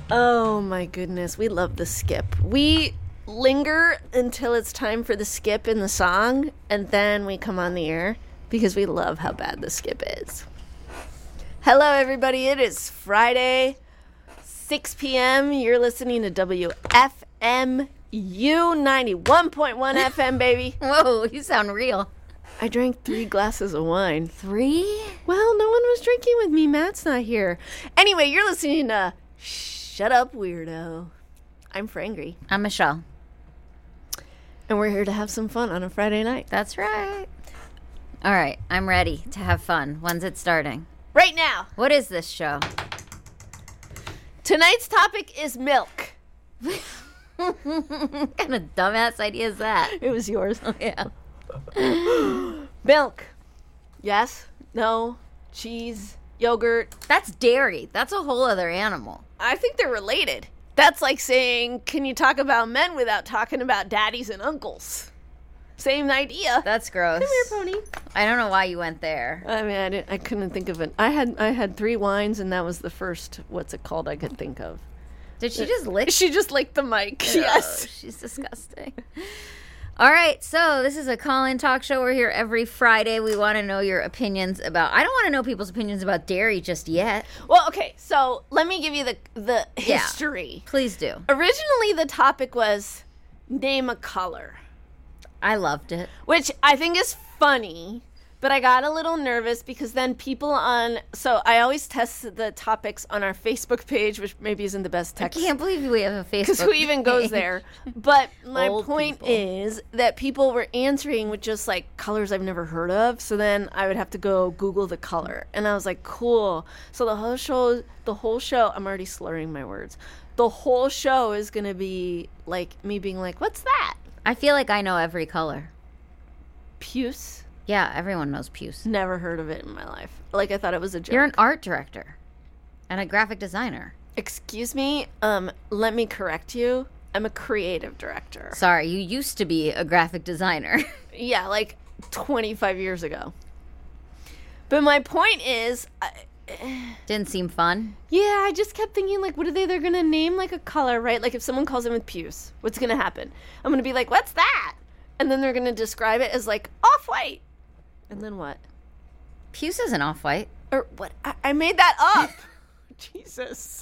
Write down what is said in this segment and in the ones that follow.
Oh my goodness, we love the skip. We linger until it's time for the skip in the song, and then we come on the air because we love how bad the skip is. Hello everybody, it is Friday, 6 p.m. You're listening to WFMU 91.1 FM, baby. Whoa, you sound real. I drank 3 glasses of wine. 3? Well, no one was drinking with me. Matt's not here. Anyway, you're listening to Shut Up, Weirdo. I'm Frangry. I'm Michelle. And we're here to have some fun on a Friday night. That's right. All right, I'm ready to have fun. When's it starting? Right now. What is this show? Tonight's topic is milk. What kind of dumbass idea is that? It was yours. Yeah. Milk. Yes. No. Cheese. Yogurt. That's dairy. That's a whole other animal. I think they're related. That's like saying, can you talk about men without talking about daddies and uncles? Same idea. That's gross. Come here, pony. I don't know why you went there. I mean, I couldn't think of it. I had 3 wines, and that was the first, what's it called, I could think of. Did she just lick? She just licked the mic. Oh, Yes. She's disgusting. All right, so this is a call-in talk show. We're here every Friday. We want to know your opinions about... I don't want to know people's opinions about dairy just yet. Well, okay, so let me give you the history. Please do. Originally, the topic was name a color, I loved it. which I think is funny, but I got a little nervous because then people on... So I always test the topics on our Facebook page, which maybe isn't the best I text. can't believe we have a Facebook Because who even goes page. there? But my Old point people. is that people were answering with just like colors I've never heard of. So then I would have to go Google the color. And I was like, cool. So the whole show, I'm already slurring my words. The whole show is going to be like me being like, what's that? I feel like I know every color. Puce? Yeah, everyone knows puce. Never heard of it in my life. Like I thought it was a joke. You're an art director and a graphic designer. Excuse me. Let me correct you. I'm a creative director. Sorry, you used to be a graphic designer. Yeah, like 25 years ago. But my point is, Didn't seem fun. yeah, I just kept thinking, like, what are they're going to name, like, a color, right? Like, if someone calls in with puce, what's going to happen? I'm going to be like, what's that? And then they're going to describe it as, like, off-white. And then what? Puce isn't off-white. Or what? I made that up. Jesus.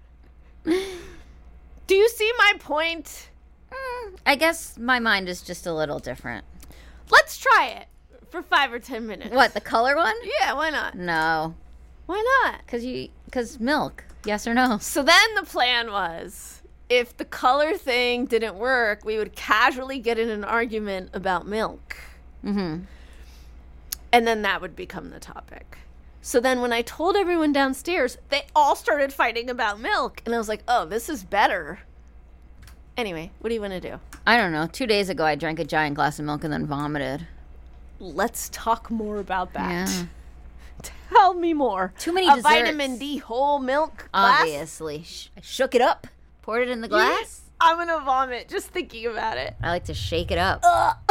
Do you see my point? I guess my mind is just a little different. Let's try it for 5 or 10 minutes. What, the color one? Yeah, why not? No. Why not? Because milk. Yes or no? So then the plan was, if the color thing didn't work, we would casually get in an argument about milk. Mm-hmm. And then that would become the topic. So then when I told everyone downstairs, they all started fighting about milk. And I was like, oh, this is better. Anyway, what do you want to do? I don't know. 2 days ago, I drank a giant glass of milk and then vomited. Let's talk more about that. Yeah. Tell me more. Too many a desserts. vitamin D whole milk glass? Obviously. I shook it up, poured it in the glass. I'm going to vomit just thinking about it. I like to shake it up.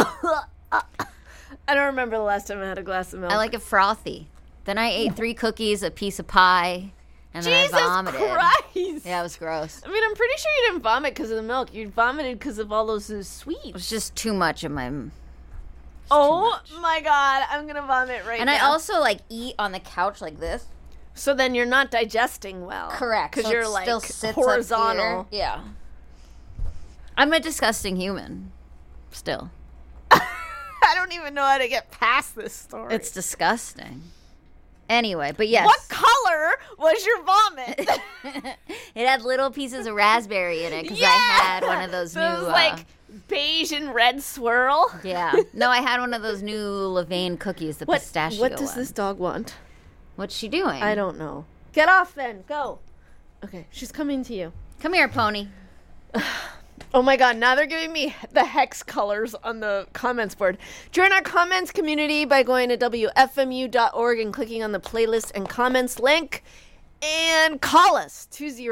I don't remember the last time I had a glass of milk. I like it frothy. Then I ate 3 cookies, a piece of pie, and then Jesus I vomited. Christ. Yeah, it was gross. I mean, I'm pretty sure you didn't vomit because of the milk. You vomited because of all those sweets. It was just too much of my... Oh, my God. I'm going to vomit right And now. I also, like, eat on the couch like this. So then you're not digesting well. Correct. Because So you're, it like, still sits horizontal. up here. Yeah. I'm a disgusting human. Still. I don't even know how to get past this story. It's disgusting. Anyway, but yes. What color was your vomit? It had little pieces of raspberry in it because Yeah! I had one of those new... Those, like, beige and red swirl. yeah. No, I had one of those new Levain cookies, the pistachio What does one. this dog want? What's she doing? I don't know. Get off then. Go. Okay, she's coming to you. Come here, pony. Oh my God, now they're giving me the hex colors on the comments board. Join our comments community by going to WFMU.org and clicking on the playlist and comments link. And call us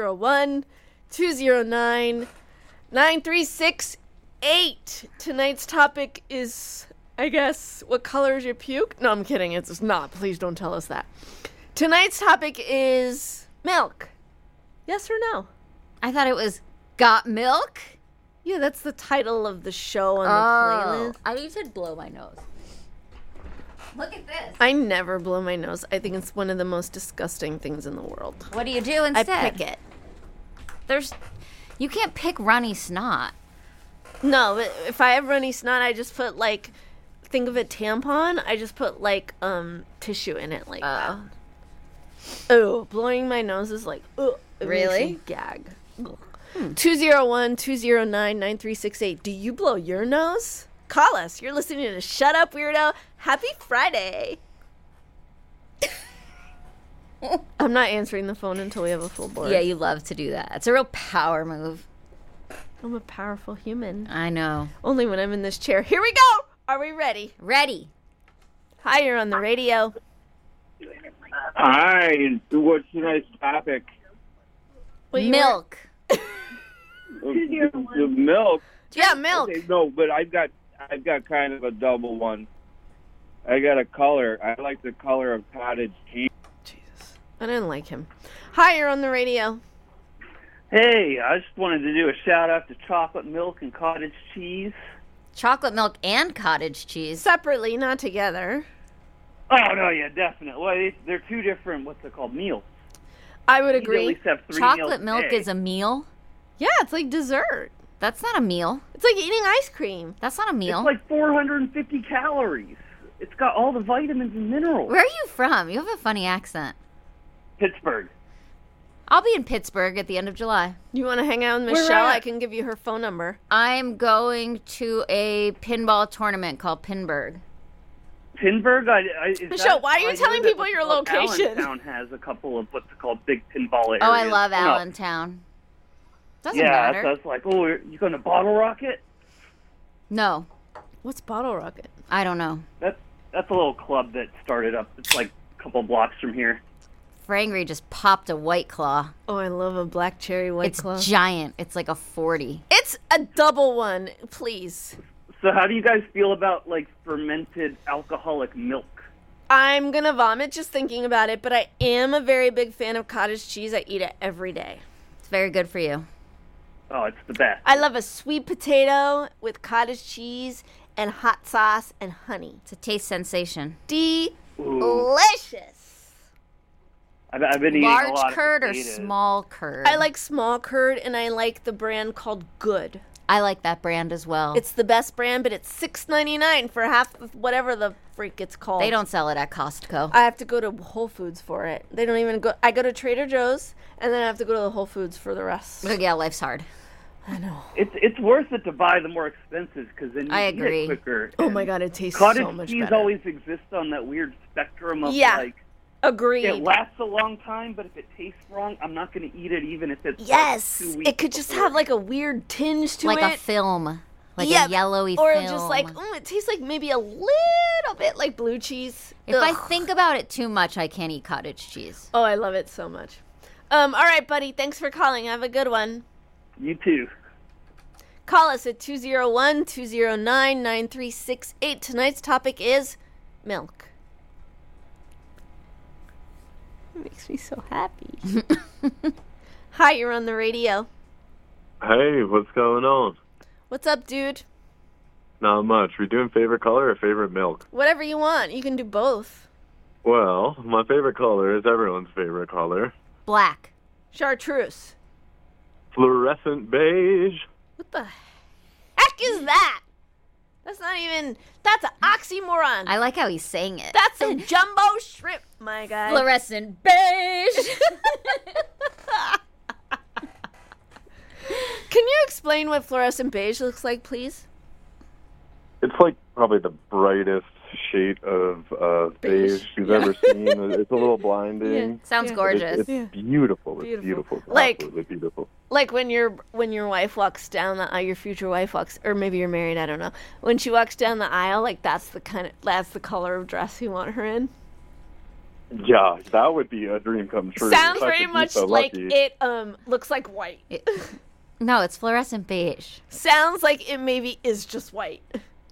201-209-9368. Tonight's topic is, I guess, what color is your puke? No, I'm kidding. It's not. Please don't tell us that. Tonight's topic is milk. Yes or no? I thought it was Got Milk. Yeah, that's the title of the show on the playlist. I need to blow my nose. Look at this. I never blow my nose. I think it's one of the most disgusting things in the world. What do you do instead? I pick it. You can't pick runny snot. No, but if I have runny snot, I just put like, think of a tampon. I just put like tissue in it like that. Oh, blowing my nose is like, oh, Really? Gag. 201-209-9368. Do you blow your nose? Call us. You're listening to Shut Up Weirdo. Happy Friday. I'm not answering the phone until we have a full board. Yeah, you love to do that. It's a real power move. I'm a powerful human. I know. Only when I'm in this chair. Here we go. Are we ready? Ready. Hi, you're on the radio. Hi, what's tonight's topic? Well, Milk. The milk. Yeah, milk. Okay, no, but I've got kind of a double one. I got a color. I like the color of cottage cheese. Jesus. I didn't like him. Hi, you're on the radio. Hey, I just wanted to do a shout out to chocolate milk and cottage cheese. Chocolate milk and cottage cheese. Separately, not together. Oh, no, yeah, definitely. Well, they're two different, what's it called, meals. I would You need to at agree. least have 3 meals Chocolate a milk day. is a meal. Yeah, it's like dessert. That's not a meal. It's like eating ice cream. That's not a meal. It's like 450 calories. It's got all the vitamins and minerals. Where are you from? You have a funny accent. Pittsburgh. I'll be in Pittsburgh at the end of July. You want to hang out with Where Michelle? at? I can give you her phone number. I'm going to a pinball tournament called Pinburg. Pittsburgh? Michelle, why are you telling people your location? Allentown has a couple of what's it called, big pinball areas. Oh, I love No. Allentown. Doesn't Yeah, matter. so it's like, oh, you going to Bottle Rocket? No, What's Bottle Rocket? I don't know. That's a little club that started up. It's like a couple blocks from here. Frangry just popped a White Claw. Oh, I love a black cherry White It's Claw. giant. It's like a 40. It's a double one, please. So how do you guys feel about, like, fermented alcoholic milk? I'm going to vomit just thinking about it, but I am a very big fan of cottage cheese. I eat it every day. It's very good for you. Oh, it's the best. I love a sweet potato with cottage cheese and hot sauce and honey. It's a taste sensation. Delicious. I've been eating a Large lot curd of or potatoes. small curd? I like small curd, and I like the brand called Good. I like that brand as well. It's the best brand, but it's $6.99 for half of whatever the freak it's called. They don't sell it at Costco. I have to go to Whole Foods for it. They don't even go. I go to Trader Joe's, and then I have to go to the Whole Foods for the rest. Yeah, life's hard. I know. It's worth it to buy the more expensive because then you I eat agree. it quicker. Oh And my God, it tastes cottage so much cheese better. always exists on that weird spectrum of like Agreed. it lasts a long time, but if it tastes wrong, I'm not going to eat it even if it's Yes, like 2 weeks it could just before. have like a weird tinge to Like it. a film. Like Yeah, a yellowy or film. just like, it tastes like maybe a little bit like blue cheese. If I Ugh. think about it too much, I can't eat cottage cheese. Oh, I love it so much. All right, buddy. Thanks for calling. Have a good one. You too. Call us at 201-209-9368. Tonight's topic is milk. It makes me so happy. Hi, you're on the radio. Hey, what's going on? What's up, dude? Not much. We doing favorite color or favorite milk? Whatever you want. You can do both. Well, my favorite color is everyone's favorite color. Black. Chartreuse. Fluorescent beige. What the heck is that? That's not even... That's an oxymoron. I like how he's saying it. That's some jumbo shrimp, my guy. Fluorescent beige. Can you explain what fluorescent beige looks like, please? It's like probably the brightest shade of beige you've ever seen. It's a little blinding. Sounds Yeah. gorgeous. It's beautiful. It's Beautiful. beautiful. It's Like- absolutely beautiful. Like when your wife walks down the aisle, your future wife walks, or maybe you're married, I don't know. When she walks down the aisle, like that's the color of dress you want her in. Yeah, that would be a dream come true. Sounds if I very could be much so like lucky. it looks like white. No, it's fluorescent beige. Sounds like it maybe is just white.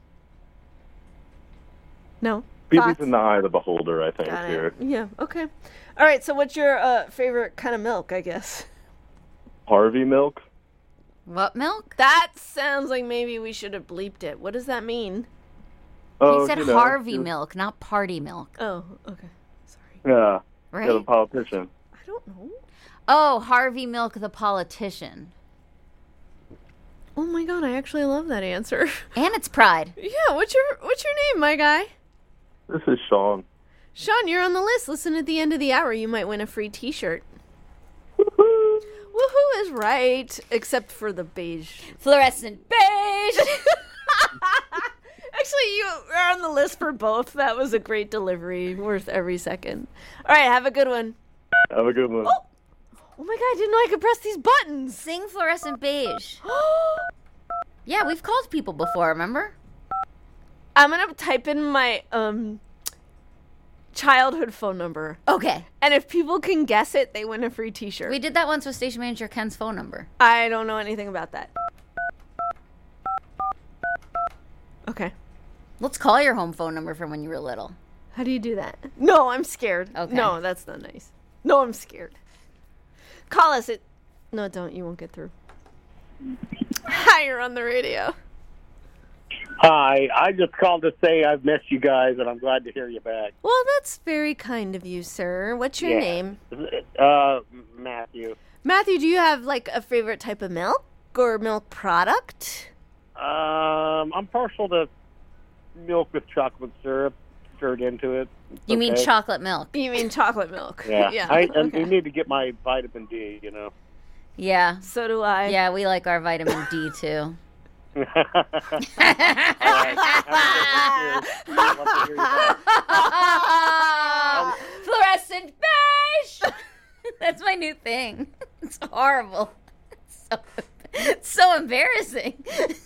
No? Beauty's Thoughts? in the eye of the beholder, I think, Got it. here. Yeah, okay. All right, so what's your favorite kind of milk, I guess? Harvey milk. What milk? That sounds like maybe we should have bleeped it. What does that mean? Oh, He said Harvey milk, not party milk. Oh, okay. Sorry. Yeah. Right? Yeah, the politician. I don't know. Oh, Harvey Milk, the politician. Oh my god, I actually love that answer. And it's Pride. Yeah, what's your name, my guy? This is Sean. Sean, you're on the list. Listen at the end of the hour. You might win a free t-shirt. Woohoo! Woohoo is right, except for the beige. Fluorescent beige. Actually, you are on the list for both. That was a great delivery, worth every second. All right, have a good one. Have a good one. Oh my god, I didn't know I could press these buttons. Sing fluorescent beige. Yeah, we've called people before, remember? I'm going to type in my childhood phone number. Okay. And if people can guess it, they win a free t-shirt. We did that once with station manager Ken's phone number. I don't know anything about that. Okay. Let's call your home phone number from when you were little. How do you do that? No, I'm scared. Okay. No, that's not nice. No, I'm scared. Call us at... No, don't. You won't get through. Hi, you're on the radio. Hi, I just called to say I've missed you guys, and I'm glad to hear you back. Well, that's very kind of you, sir. What's your name? Matthew. Matthew, do you have, like, a favorite type of milk or milk product? I'm partial to milk with chocolate syrup stirred into it. It's You mean okay. chocolate milk? You mean chocolate milk? Yeah. I I need to get my vitamin D, you know. Yeah. So do I. Yeah, we like our vitamin D too. All right. Love to hear you back. Fluorescent beige! That's my new thing. It's horrible. It's so embarrassing.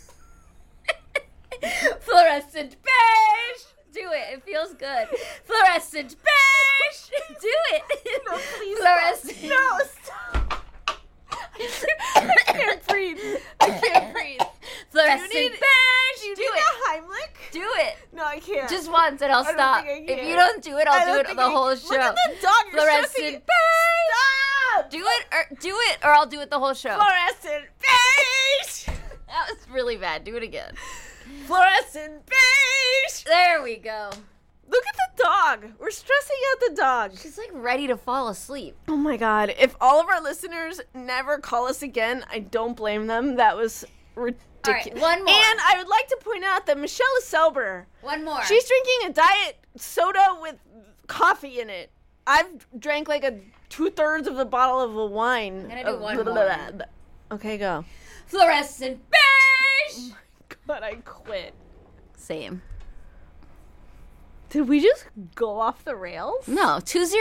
Fluorescent beige! Do it. It feels good. Fluorescent beige! Do it. No, please. Fluorescent. No, stop. I can't breathe. I can't breathe. Fluorescent Do you need- beige! Do you Do need it. a Heimlich? Do it. No, I can't. Just once and I'll I don't stop. think I If can. you don't do it, I I'll don't do it think the I whole can. show. Look at the dog. You're Fluorescent shoving it. beige! Stop. Do it, or I'll do it the whole show. Fluorescent beige. That was really bad. Do it again. Fluorescent beige. There we go. Look at the dog. We're stressing out the dog. She's like ready to fall asleep. Oh my god. If all of our listeners never call us again, I don't blame them. That was ridiculous. All right, one more. And I would like to point out that Michelle is sober. One more. She's drinking a diet soda with coffee in it. I've drank like a 2/3 of the bottle of a wine. I'm gonna do one Blah, blah, more. blah, blah. Okay, go. Fluorescent beige! But I quit. Same. Did we just go off the rails? No,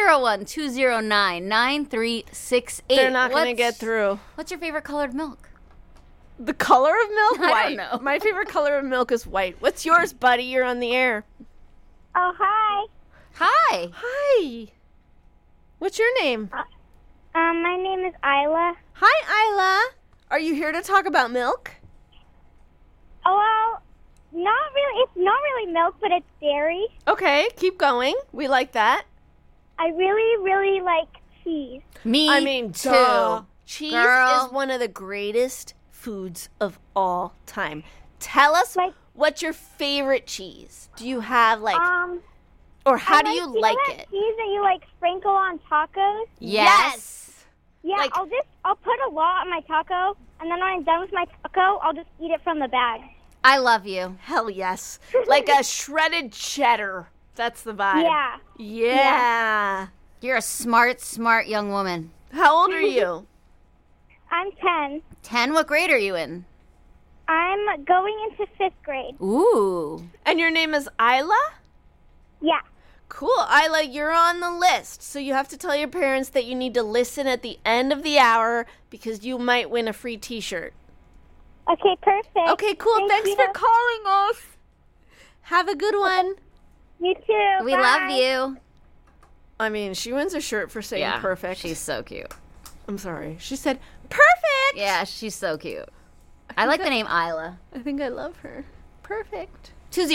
201-209-9368. They're not going to get through. What's your favorite colored milk? The color of milk? I White. don't know. My favorite color of milk is white. What's yours, buddy? You're on the air. Oh, hi. Hi. Hi. What's your name? My name is Isla. Hi, Isla. Are you here to talk about milk? Oh, well, not really. It's not really milk, but it's dairy. Okay, keep going. We like that. I really, really like cheese. Me I mean, too. duh. Cheese Girl. is one of the greatest foods of all time. Tell us Like- what's your favorite cheese. Do you have like, Um, or how I do you know like that it? cheese that you like sprinkle on tacos? Yes. Yeah, Like- I'll put a lot on my taco, and then when I'm done with my taco, I'll just eat it from the bag. I love you. Hell yes. Like a shredded cheddar. That's the vibe. Yeah. Yeah. You're a smart, smart young woman. How old are you? I'm 10. 10, what grade are you in? I'm going into 5th grade. Ooh. And your name is Isla? Yeah. Cool. Isla, you're on the list. So you have to tell your parents that you need to listen at the end of the hour because you might win a free t-shirt. Okay, perfect. Okay, cool. Thank Thanks you. for calling us. Have a good one. You too. We Bye. love you. I mean, she wins a shirt for saying perfect. She's so cute. I'm sorry. She said perfect. Yeah, she's so cute. I like the name Isla. I think I love her. Perfect.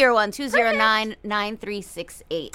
201-209-9368.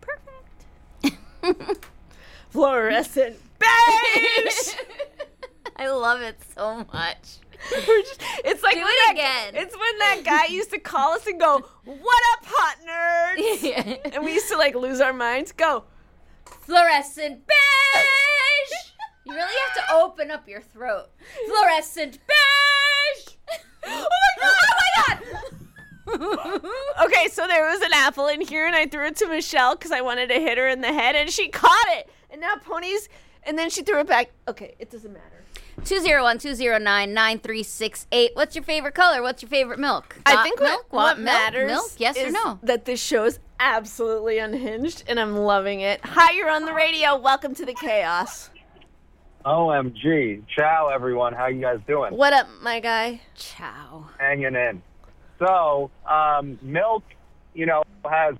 Perfect. Fluorescent beige. I love it so much. It's like Do when it that- again. It's when that guy used to call us and go, "What up, hot nerds?" And we used to like lose our minds. Go. Fluorescent beige. You really have to open up your throat. Fluorescent beige. Oh my god! Okay, so there was an apple in here, and I threw it to Michelle because I wanted to hit her in the head, and she caught it. And now Pony's, and then she threw it back. Okay, it doesn't matter. 201-209-9368. What's your favorite color? What's your favorite milk? I think milk? what milk? matters Milk? Yes or is no? that this show's absolutely unhinged, and I'm loving it. Hi, you're on the radio. Welcome to the chaos. OMG. Ciao, everyone. How you guys doing? What up, my guy? Ciao. Hanging in. So, milk, has...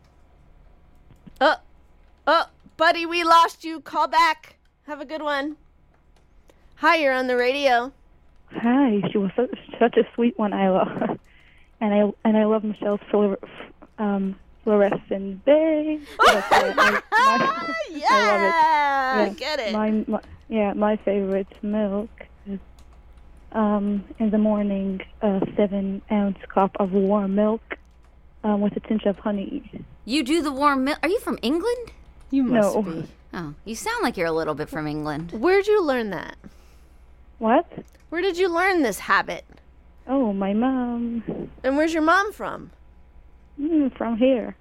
Oh, buddy, we lost you. Call back. Have a good one. Hi, you're on the radio. Hi, she was such a sweet one. I love, and I love Michelle's fluorescent beige. I love it. Yeah, get it. My favorite milk is in the morning a 7-ounce cup of warm milk with a tinge of honey. You do the warm milk. Are you from England? You must No. be. Oh, you sound like you're a little bit from England. Where'd you learn that? What? Where did you learn this habit? Oh, my mom. And where's your mom from? From here.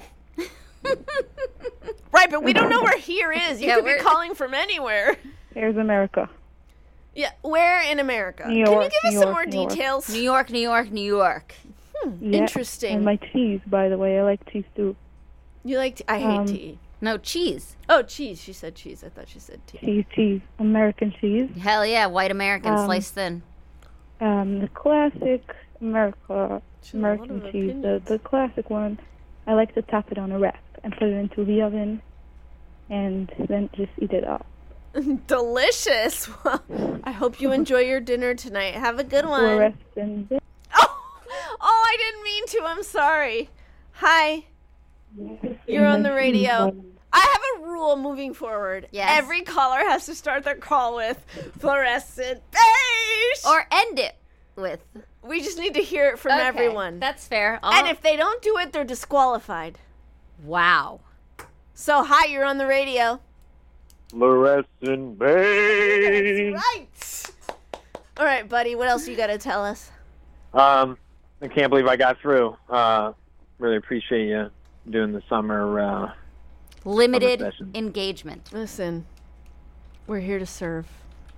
Right, but we don't know where here is. You Yeah, could be where- calling from anywhere. Here's America. Yeah, where in America? New Can you York, give us New some York, more New York. details? New York, New York, New York. Yeah. Interesting. And my cheese, by the way. I like cheese too. You like I hate tea. No, cheese. Oh, cheese. She said cheese. I thought she said tea. Cheese. American cheese. Hell yeah, white American sliced thin. The classic American She has a lot of cheese, opinions. the classic one. I like to tap it on a wrap and put it into the oven, and then just eat it up. Delicious. Well, I hope you enjoy your dinner tonight. Have a good one. Fluorescent. Oh, I didn't mean to. I'm sorry. Hi. You're on the radio. I have a rule moving forward. Yes. Every caller has to start their call with fluorescent beige. Or end it with. We just need to hear it from Okay, everyone. That's fair. And if they don't do it, they're disqualified. Wow. So, hi, you're on the radio. Fluorescent beige. Right. All right, buddy. What else you got to tell us? I can't believe I got through. Really appreciate you doing the summer Limited session. engagement. Listen, we're here to serve.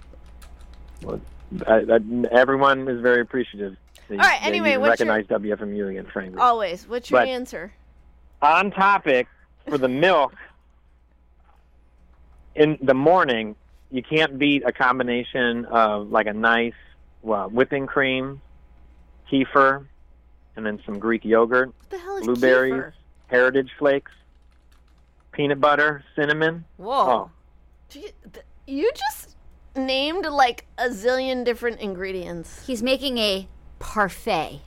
Everyone is very appreciative. All right, anyway, you what's your- recognize WFMU again, frankly. Always. What's your But- answer? On topic, for the milk, in the morning, you can't beat a combination of like a nice whipping cream, kefir, and then some Greek yogurt, What the hell is blueberries, kefir? heritage flakes, peanut butter, cinnamon. Whoa. Oh, You just named like a zillion different ingredients. He's making a parfait.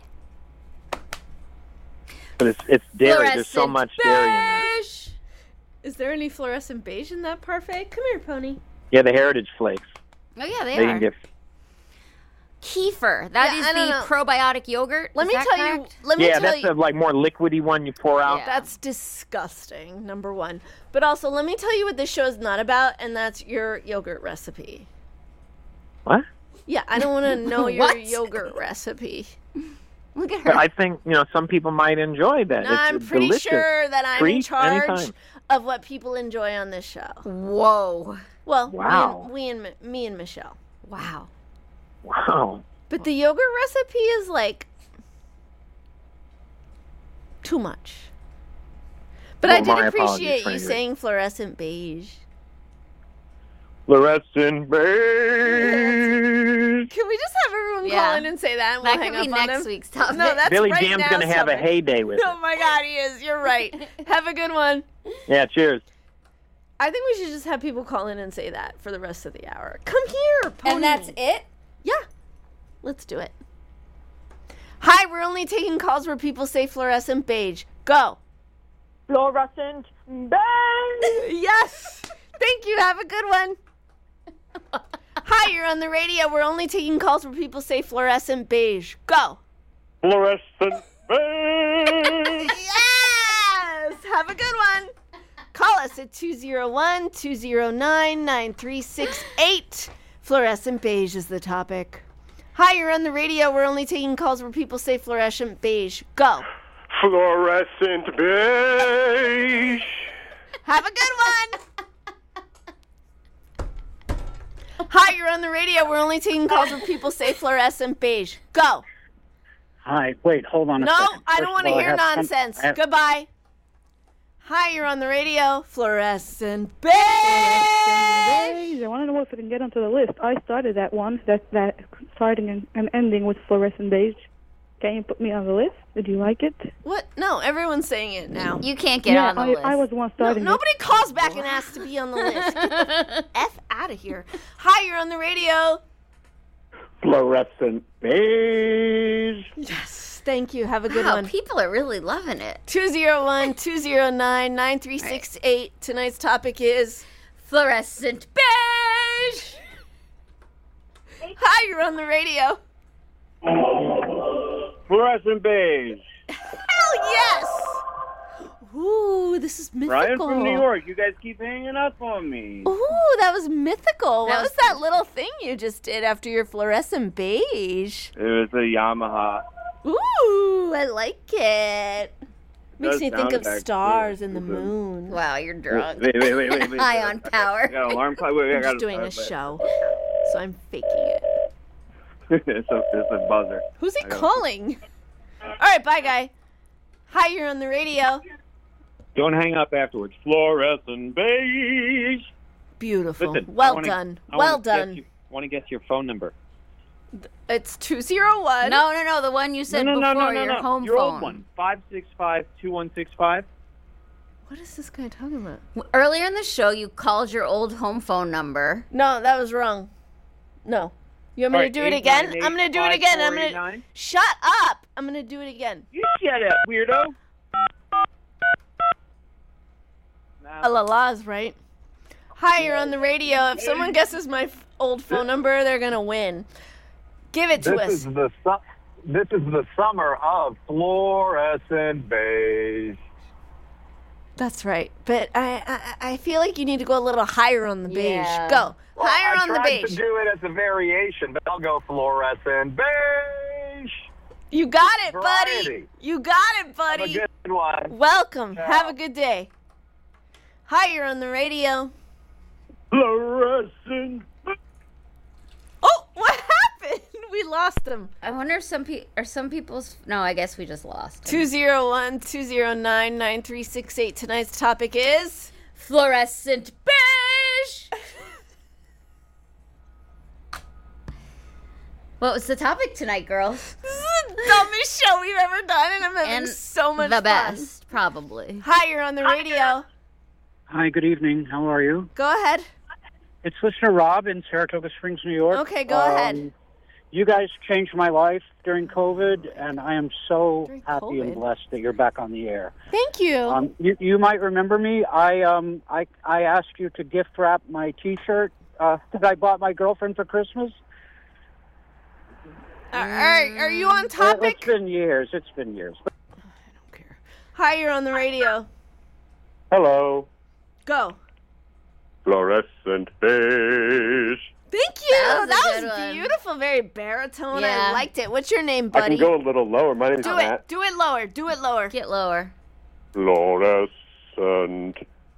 but it's dairy. There's so Fluorescent much dairy in there. beige. Is there any fluorescent beige in that parfait? Come here, Pony. Yeah, the heritage flakes. Oh, yeah, they They are. can get. Kefir. That Yeah, is I don't the know. probiotic yogurt. Let Is me that tell correct? you. Let me Yeah, tell that's you. the like more liquidy one you pour out. Yeah. That's disgusting. Number one. But also, let me tell you what this show is not about, and that's your yogurt recipe. What? Yeah, I don't want to know your What? yogurt recipe. Look at But her. I think some people might enjoy that. No, It's I'm a pretty delicious sure that I'm in treat charge anytime. of what people enjoy on this show. Whoa. Well, Wow. me and Michelle. Wow. Wow. But the yogurt recipe is like too much. But Well, I did my apologies, appreciate you Frankie. saying fluorescent beige. Fluorescent beige. Can we just have everyone Yeah. call in and say that and we'll That hang could be up on next them? week's topic. No, that's Billy right Jam's now, gonna have a Summer. heyday with Oh it. my God, he is. You're right. Have a good one. Yeah, cheers. I think we should just have people call in and say that for the rest of the hour. Come here, Pony. And that's it? Yeah. Let's do it. Hi, we're only taking calls where people say fluorescent beige. Go. Fluorescent beige. Yes. Thank you. Have a good one. Hi, you're on the radio. We're only taking calls where people say fluorescent beige. Go. Fluorescent beige. Yes! Have a good one. Call us at 201-209-9368. Fluorescent beige is the topic. Hi, you're on the radio. We're only taking calls where people say fluorescent beige. Go. Fluorescent beige. Have a good one. Hi, you're on the radio. We're only taking calls where people say fluorescent beige. Go. Hi. Wait, hold on a No, second. I don't want to hear nonsense. I have- Goodbye. Hi, you're on the radio. Fluorescent beige. I want to know if I can get onto the list. I started that one. That starting and ending with fluorescent beige. Can you put me on the list? Did you like it? What? No, everyone's saying it now. You can't get on the list. I was the one starting. Nobody calls back and asks to be on the list. Get the F out of here. Hi, you're on the radio. Fluorescent beige. Yes, thank you. Have a good Wow, one. people are really loving it. 201-209-9368. Tonight's topic is fluorescent beige. Hi, you're on the radio. Fluorescent beige. Hell yes! Ooh, this is mythical. Ryan from New York. You guys keep hanging up on me. Ooh, that was mythical. That What was was that little thing you just did after your fluorescent beige? It was a Yamaha. Ooh, I like it. Makes Does me think sound of actually stars and the good. moon. Wow, you're drunk. Wait. High on power. I got an alarm clock. Wait, I I'm got just doing a wait. show, so I'm faking it. it's a buzzer. Who's he I got- calling? All right, bye, guy. Hi, you're on the radio. Don't hang up afterwards. Fluorescent beige. Beautiful. Listen, well I wanna- done. I Well wanna guess done. you- want to guess your phone number? It's 201. No, the one you said before, your home your phone. old one. 565-2165. What is this guy talking about? Earlier in the show, you called your old home phone number. No, that was wrong. No. You want me to do it again? I'm going to do it again. I'm going to... Shut up! I'm going to do it again. You shut up, weirdo. La la's right. Hi, you're on the radio. If someone guesses my old phone number, they're going to win. Give it to This us. is the summer of fluorescent beige. That's right. But I feel like you need to go a little higher on the beige. Yeah. Go. Well, Higher on the I tried beige. to do it as a variation, but I'll go fluorescent beige. You got it, buddy. Variety. You got it, Have buddy. a good one. Welcome. Ciao. Have a good day. Hi, you're on the radio. Fluorescent. Oh, what happened? We lost him. I wonder if some people's. No, I guess we just lost him. 201-209-9368. Tonight's topic is fluorescent beige. What was the topic tonight, girls? This is the dumbest show we've ever done, and I'm having And so much the fun. best, probably. Hi, you're on the radio. Hi, good evening. How are you? Go ahead. It's listener Rob in Saratoga Springs, New York. Okay, go ahead. You guys changed my life during COVID, and I am so During happy and COVID? blessed that you're back on the air. Thank you. You might remember me. I asked you to gift wrap my T-shirt that I bought my girlfriend for Christmas. All right, are you on topic? It's been years. I don't care. Hi, you're on the radio. Hello. Go. Fluorescent beige. Thank you. That was a That good was one. beautiful, very baritone. Yeah. I liked it. What's your name, I buddy? can go a little lower. My name's Do Matt. it. Do it lower. Do it lower. Get lower. Fluorescent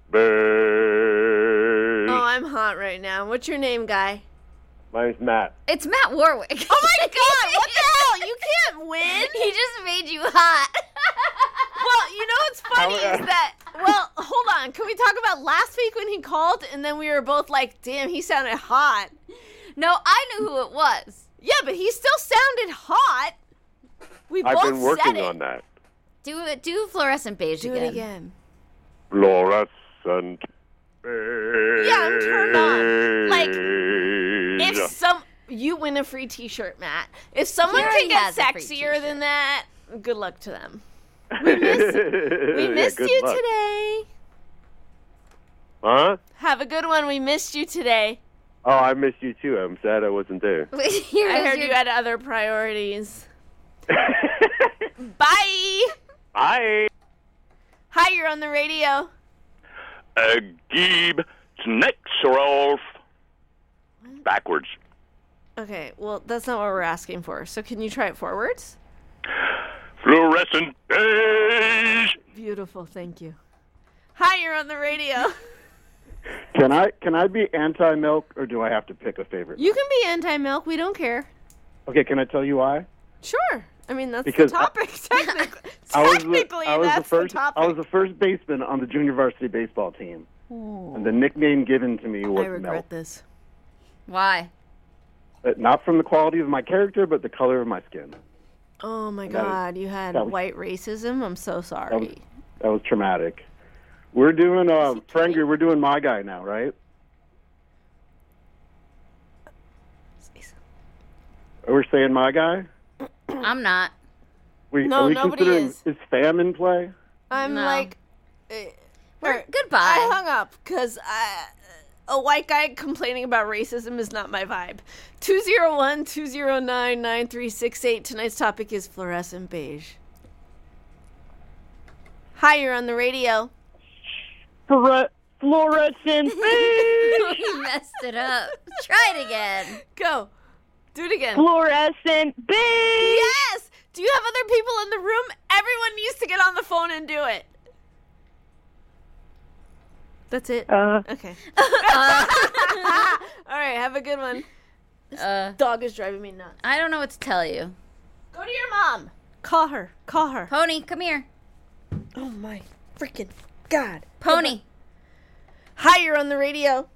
beige. Oh, I'm hot right now. What's your name, guy? My name's Matt. It's Matt Warwick. Oh my God! What the hell? You can't win. He just made you hot. Well, you know what's funny is that. Well, hold on. Can we talk about last week when he called and then we were both like, "Damn, he sounded hot." No, I knew who it was. Yeah, but he still sounded hot. We I've both been working said it. on that. Do fluorescent beige Do again. it again. Fluorescent beige. Yeah, I'm turned on. Like, if you win a free T-shirt, Matt. If someone He can already get has a free sexier t-shirt. than that, good luck to them. We missed good you luck. today. Huh? Have a good one. We missed you today. Oh, I missed you too. I'm sad I wasn't there. I heard you had other priorities. Bye. Bye. Hi, you're on the radio. Geeb Snexrolf. Backwards. Okay, well, that's not what we're asking for. So can you try it forwards? Fluorescent beige. Beautiful, thank you. Hi, you're on the radio. Can I be anti-milk, or do I have to pick a favorite? You can be anti-milk. We don't care. Okay, can I tell you why? Sure. I mean, that's Because the topic. Technically, I was the topic. I was the first baseman on the junior varsity baseball team, and the nickname given to me was I regret Milk. this. Why? Not from the quality of my character, but the color of my skin. Oh, my That God. You had that was- white racism? I'm so sorry. That was traumatic. We're doing Frangry. We're doing My Guy now, right? We're saying My Guy. I'm not. No, are we nobody considering, is. Fam in play? I'm No. like... Goodbye. I hung up because a white guy complaining about racism is not my vibe. 201-209-9368. Tonight's topic is fluorescent beige. Hi, you're on the radio. Fluorescent beige. You messed it up. Try it again. Go. Do it again. Fluorescent beige. Yes! Do you have other people in the room? Everyone needs to get on the phone and do it. That's it? Okay. All right, have a good one. This dog is driving me nuts. I don't know what to tell you. Go to your mom. Call her. Call her. Pony, come here. Oh, my freaking God. Pony. Hi, you're on the radio.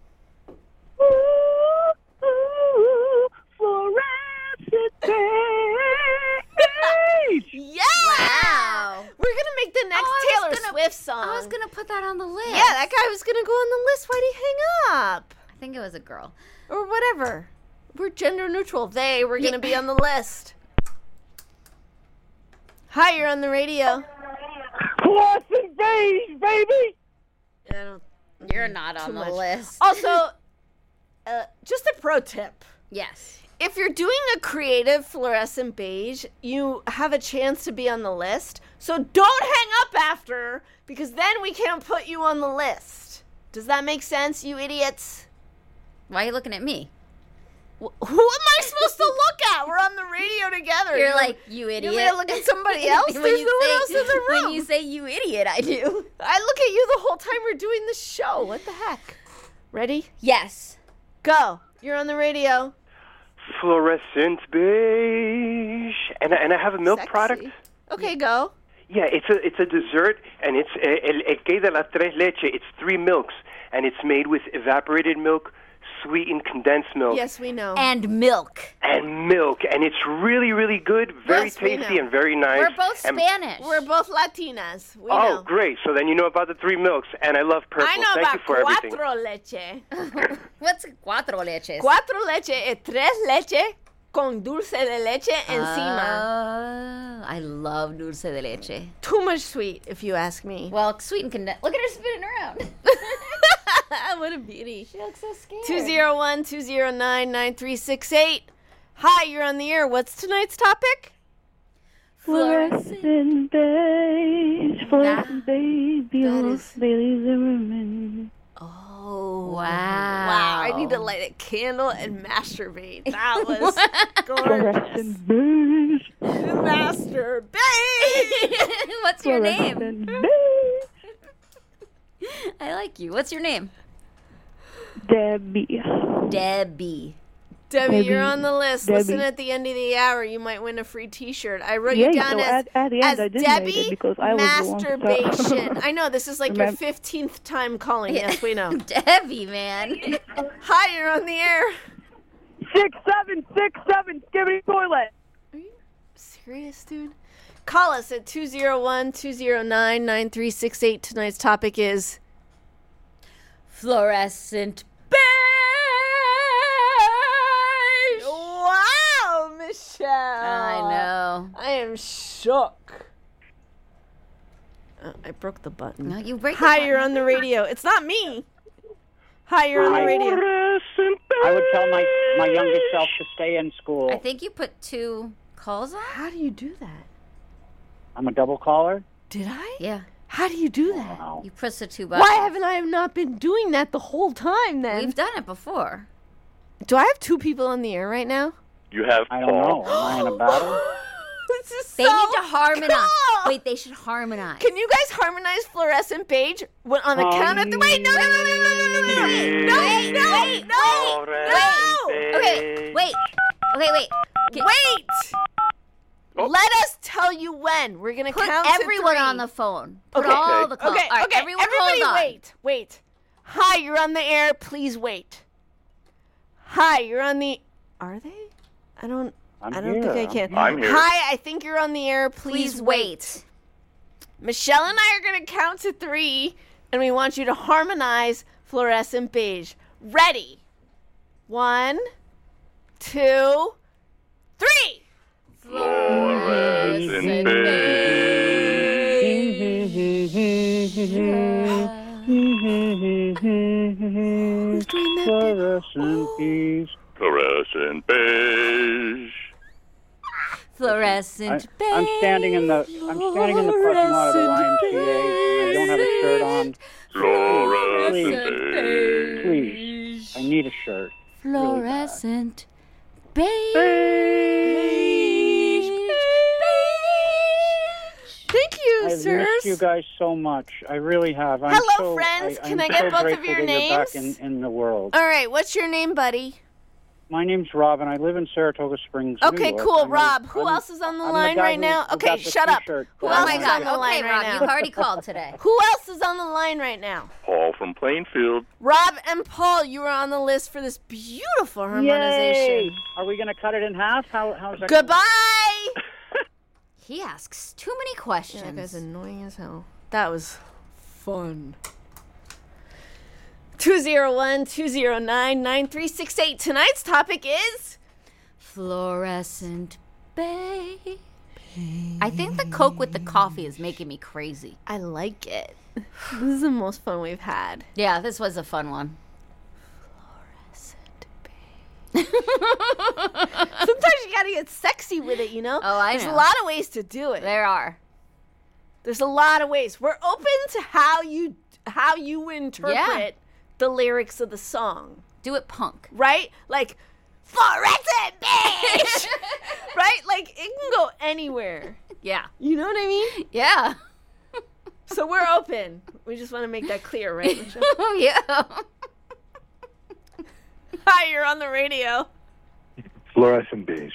Fluorescent beige. Yeah! Wow. We're going to make the next Taylor Swift song. I was going to put that on the list. Yeah, that guy was going to go on the list. Why'd he hang up? I think it was a girl. Or whatever. We're gender neutral. They were going to be on the list. Hi, you're on the radio. Fluorescent beige, baby. You're not on the list. Also, just a pro tip. Yes. If you're doing a creative fluorescent beige, you have a chance to be on the list. So don't hang up after, because then we can't put you on the list. Does that make sense, you idiots? Why are you looking at me? Who am I supposed to look at? We're on the radio together. You're like, you idiot. You may look at somebody else. There's no one else in the room. When you say you idiot, I do. I look at you the whole time we're doing the show. What the heck? Ready? Yes. Go. You're on the radio. Fluorescent beige. And I have a milk product. Okay, go. Yeah, it's a dessert, and it's el que de las tres leche. It's 3 milks, and it's made with evaporated milk, sweetened condensed milk. Yes, we know. And milk. And it's really, really good, very tasty, and very nice. We're both Spanish. We're both Latinas. We Oh, know. great. So then you know about the 3 milks, and I love purple. I know Thank about you for everything. cuatro leche. What's cuatro leches? Cuatro leche es 3 leche con dulce de leche encima. I love dulce de leche. Too much sweet, if you ask me. Well, sweet and condensed. Look at her spinning around. What a beauty. She looks so scared. 201-209-9368. Hi, you're on the air. What's tonight's topic? Fluorescent beige, fluorescent babies, Bailey Zimmerman. Oh. Wow. Wow. I need to light a candle and masturbate. That was gorgeous. Fluorescent beige. Masturbate. What's your name? Fluorescent beige. I like you. What's your name? Debbie. Debbie. Debbie, you're on the list. Debbie. Listen at the end of the hour. You might win a free T-shirt. I wrote Yeah, you down so as, at the end, I did Debbie make it because I was the one to talk. Masturbation. I know, this is like your Remember- 15th time calling. Yes, we know. Debbie, man. Hi, you're on the air. 6767, skibbity toilet. Are you serious, dude? Call us at 201-209-9368. Tonight's topic is Fluorescent beige. Wow, Michelle. I know. I am shook. I broke the button. No, you break the Hi, button. you're on the radio. It's not me. Hi, you're on the radio. Fluorescent beige. I would tell my youngest self to stay in school. I think you put 2 calls on. How do you do that? I'm a double caller. Did I? Yeah. How do you do that? Wow. You press the 2 buttons. Why haven't I not been doing that the whole time then? We've done it before. Do I have 2 people on the air right now? You have I don't know. Am I in a battle? This is They so need to harmonize. cool. Wait, they should harmonize. Can you guys harmonize Fluorescent Beige on the count of 3? Wait, no. Okay, wait. Okay. Wait. Let us tell you when. We're going to Put count to 3. everyone on the phone. Put Okay. all the calls. Okay, All right, okay. everyone Everybody hold on. wait. Hi, you're on the air. Please wait. Hi, you're on the... Are they? I don't think I can. I'm here. Hi, I think you're on the air. Please wait. Michelle and I are going to count to 3, and we want you to harmonize Fluorescent Beige. Ready? 1, 2, 3. Fluorescent Who's doing that? Fluorescent beige. Fluorescent beige. Fluorescent beige. I'm standing in the parking lot of the YMCA. I don't have a shirt on. Fluorescent beige. Please, I need a shirt. Fluorescent beige. Thank you, I've sirs. missed you guys so much. I really have. Hello, friends. Can I get so both of grateful your that you're back names? in the world. All right, what's your name, buddy? My name's Rob, and I live in Saratoga Springs, New Okay, York. cool, Rob. Who else is on the line guy right now? who Okay, got the shut up. t-shirt Who that else I is wanted. on the line Okay, right Rob, now? you've already called today. Who else is on the line right now? Paul from Plainfield. Rob and Paul, you were on the list for this beautiful harmonization. Yay! Are we going to cut it in half? How's that? Goodbye. He asks too many That questions. guy's annoying as hell. That was fun. 201-209-9368. Tonight's topic is Fluorescent beige. I think the Coke with the coffee is making me crazy. I like it. This is the most fun we've had. Yeah, this was a fun one. Sometimes you gotta get sexy with it, you know? Oh, I There's know. a lot of ways to do it. There are. There's a lot of ways. We're open to how you interpret the lyrics of the song. Do it punk. Right? Like, fluorescent beige! Right? Like, it can go anywhere. Yeah. You know what I mean? Yeah. So we're open. We just want to make that clear, right, Michelle? Oh, yeah. Hi, you're on the radio. Fluorescent beige.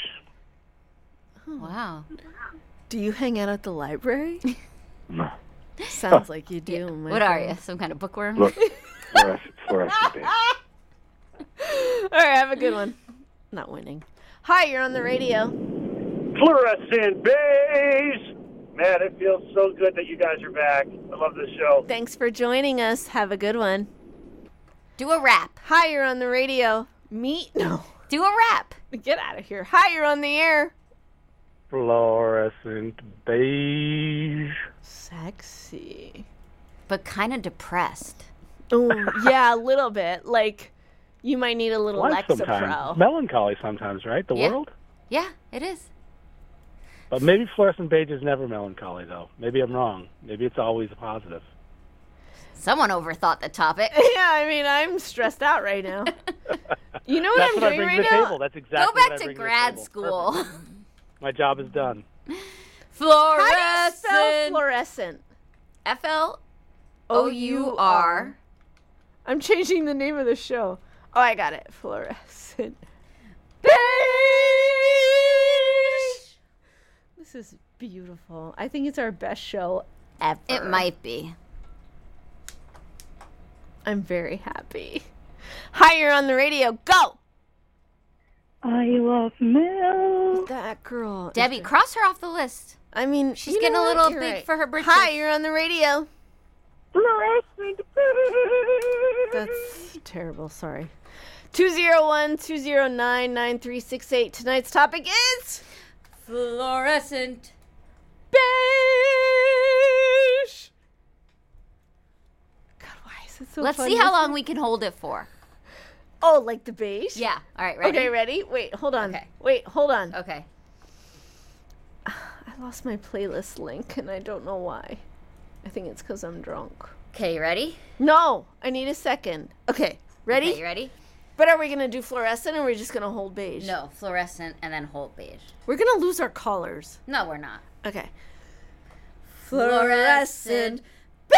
Wow. Do you hang out at the library? No. Sounds like you do. my What are friend. you? Some kind of bookworm? Fluorescent beige. All right, have a good one. Not winning. Hi, you're on the radio. Fluorescent beige. Man, it feels so good that you guys are back. I love this show. Thanks for joining us. Have a good one. Do a rap. Hi, you're on the radio. Me? No. Do a rap. Get out of here. Hi, you're on the air. Fluorescent beige. Sexy. But kind of depressed. Oh, yeah, a little bit. Like, you might need a little Life Lexapro. sometimes. Melancholy sometimes, right? The Yeah. world? Yeah, it is. But maybe fluorescent beige is never melancholy, though. Maybe I'm wrong. Maybe it's always a positive. Someone overthought the topic. Yeah, I mean, I'm stressed out right now. You know what That's I'm what I doing bring right to the now? table. That's exactly Go what I back to bring grad the table. school. Perfect. My job is done. How do you spell Fluorescent. fluorescent? F-L-O-U-R. I'm changing the name of the show. Oh, I got it. Fluorescent beige. This is beautiful. I think it's our best show ever. It might be. I'm very happy. Hi, you're on the radio. Go. I love milk. That girl. Debbie, cross her off the list. I mean, She's you getting know a what? little You're big right. for her britches. Hi, you're on the radio. Fluorescent That's terrible. Sorry. 201-209-9368. Tonight's topic is Fluorescent beige. God, why is it so Let's fun see how listening? long we can hold it for. Oh, like the beige? Yeah. All right, ready? Okay, ready? Wait, hold on. Okay. Wait, hold on. Okay. I lost my playlist link, and I don't know why. I think it's because I'm drunk. Okay, you ready? No, I need a second. Okay, ready? Okay, you ready? But are we going to do fluorescent, or are we just going to hold beige? No, fluorescent and then hold beige. We're going to lose our colors. No, we're not. Okay. Fluorescent beige!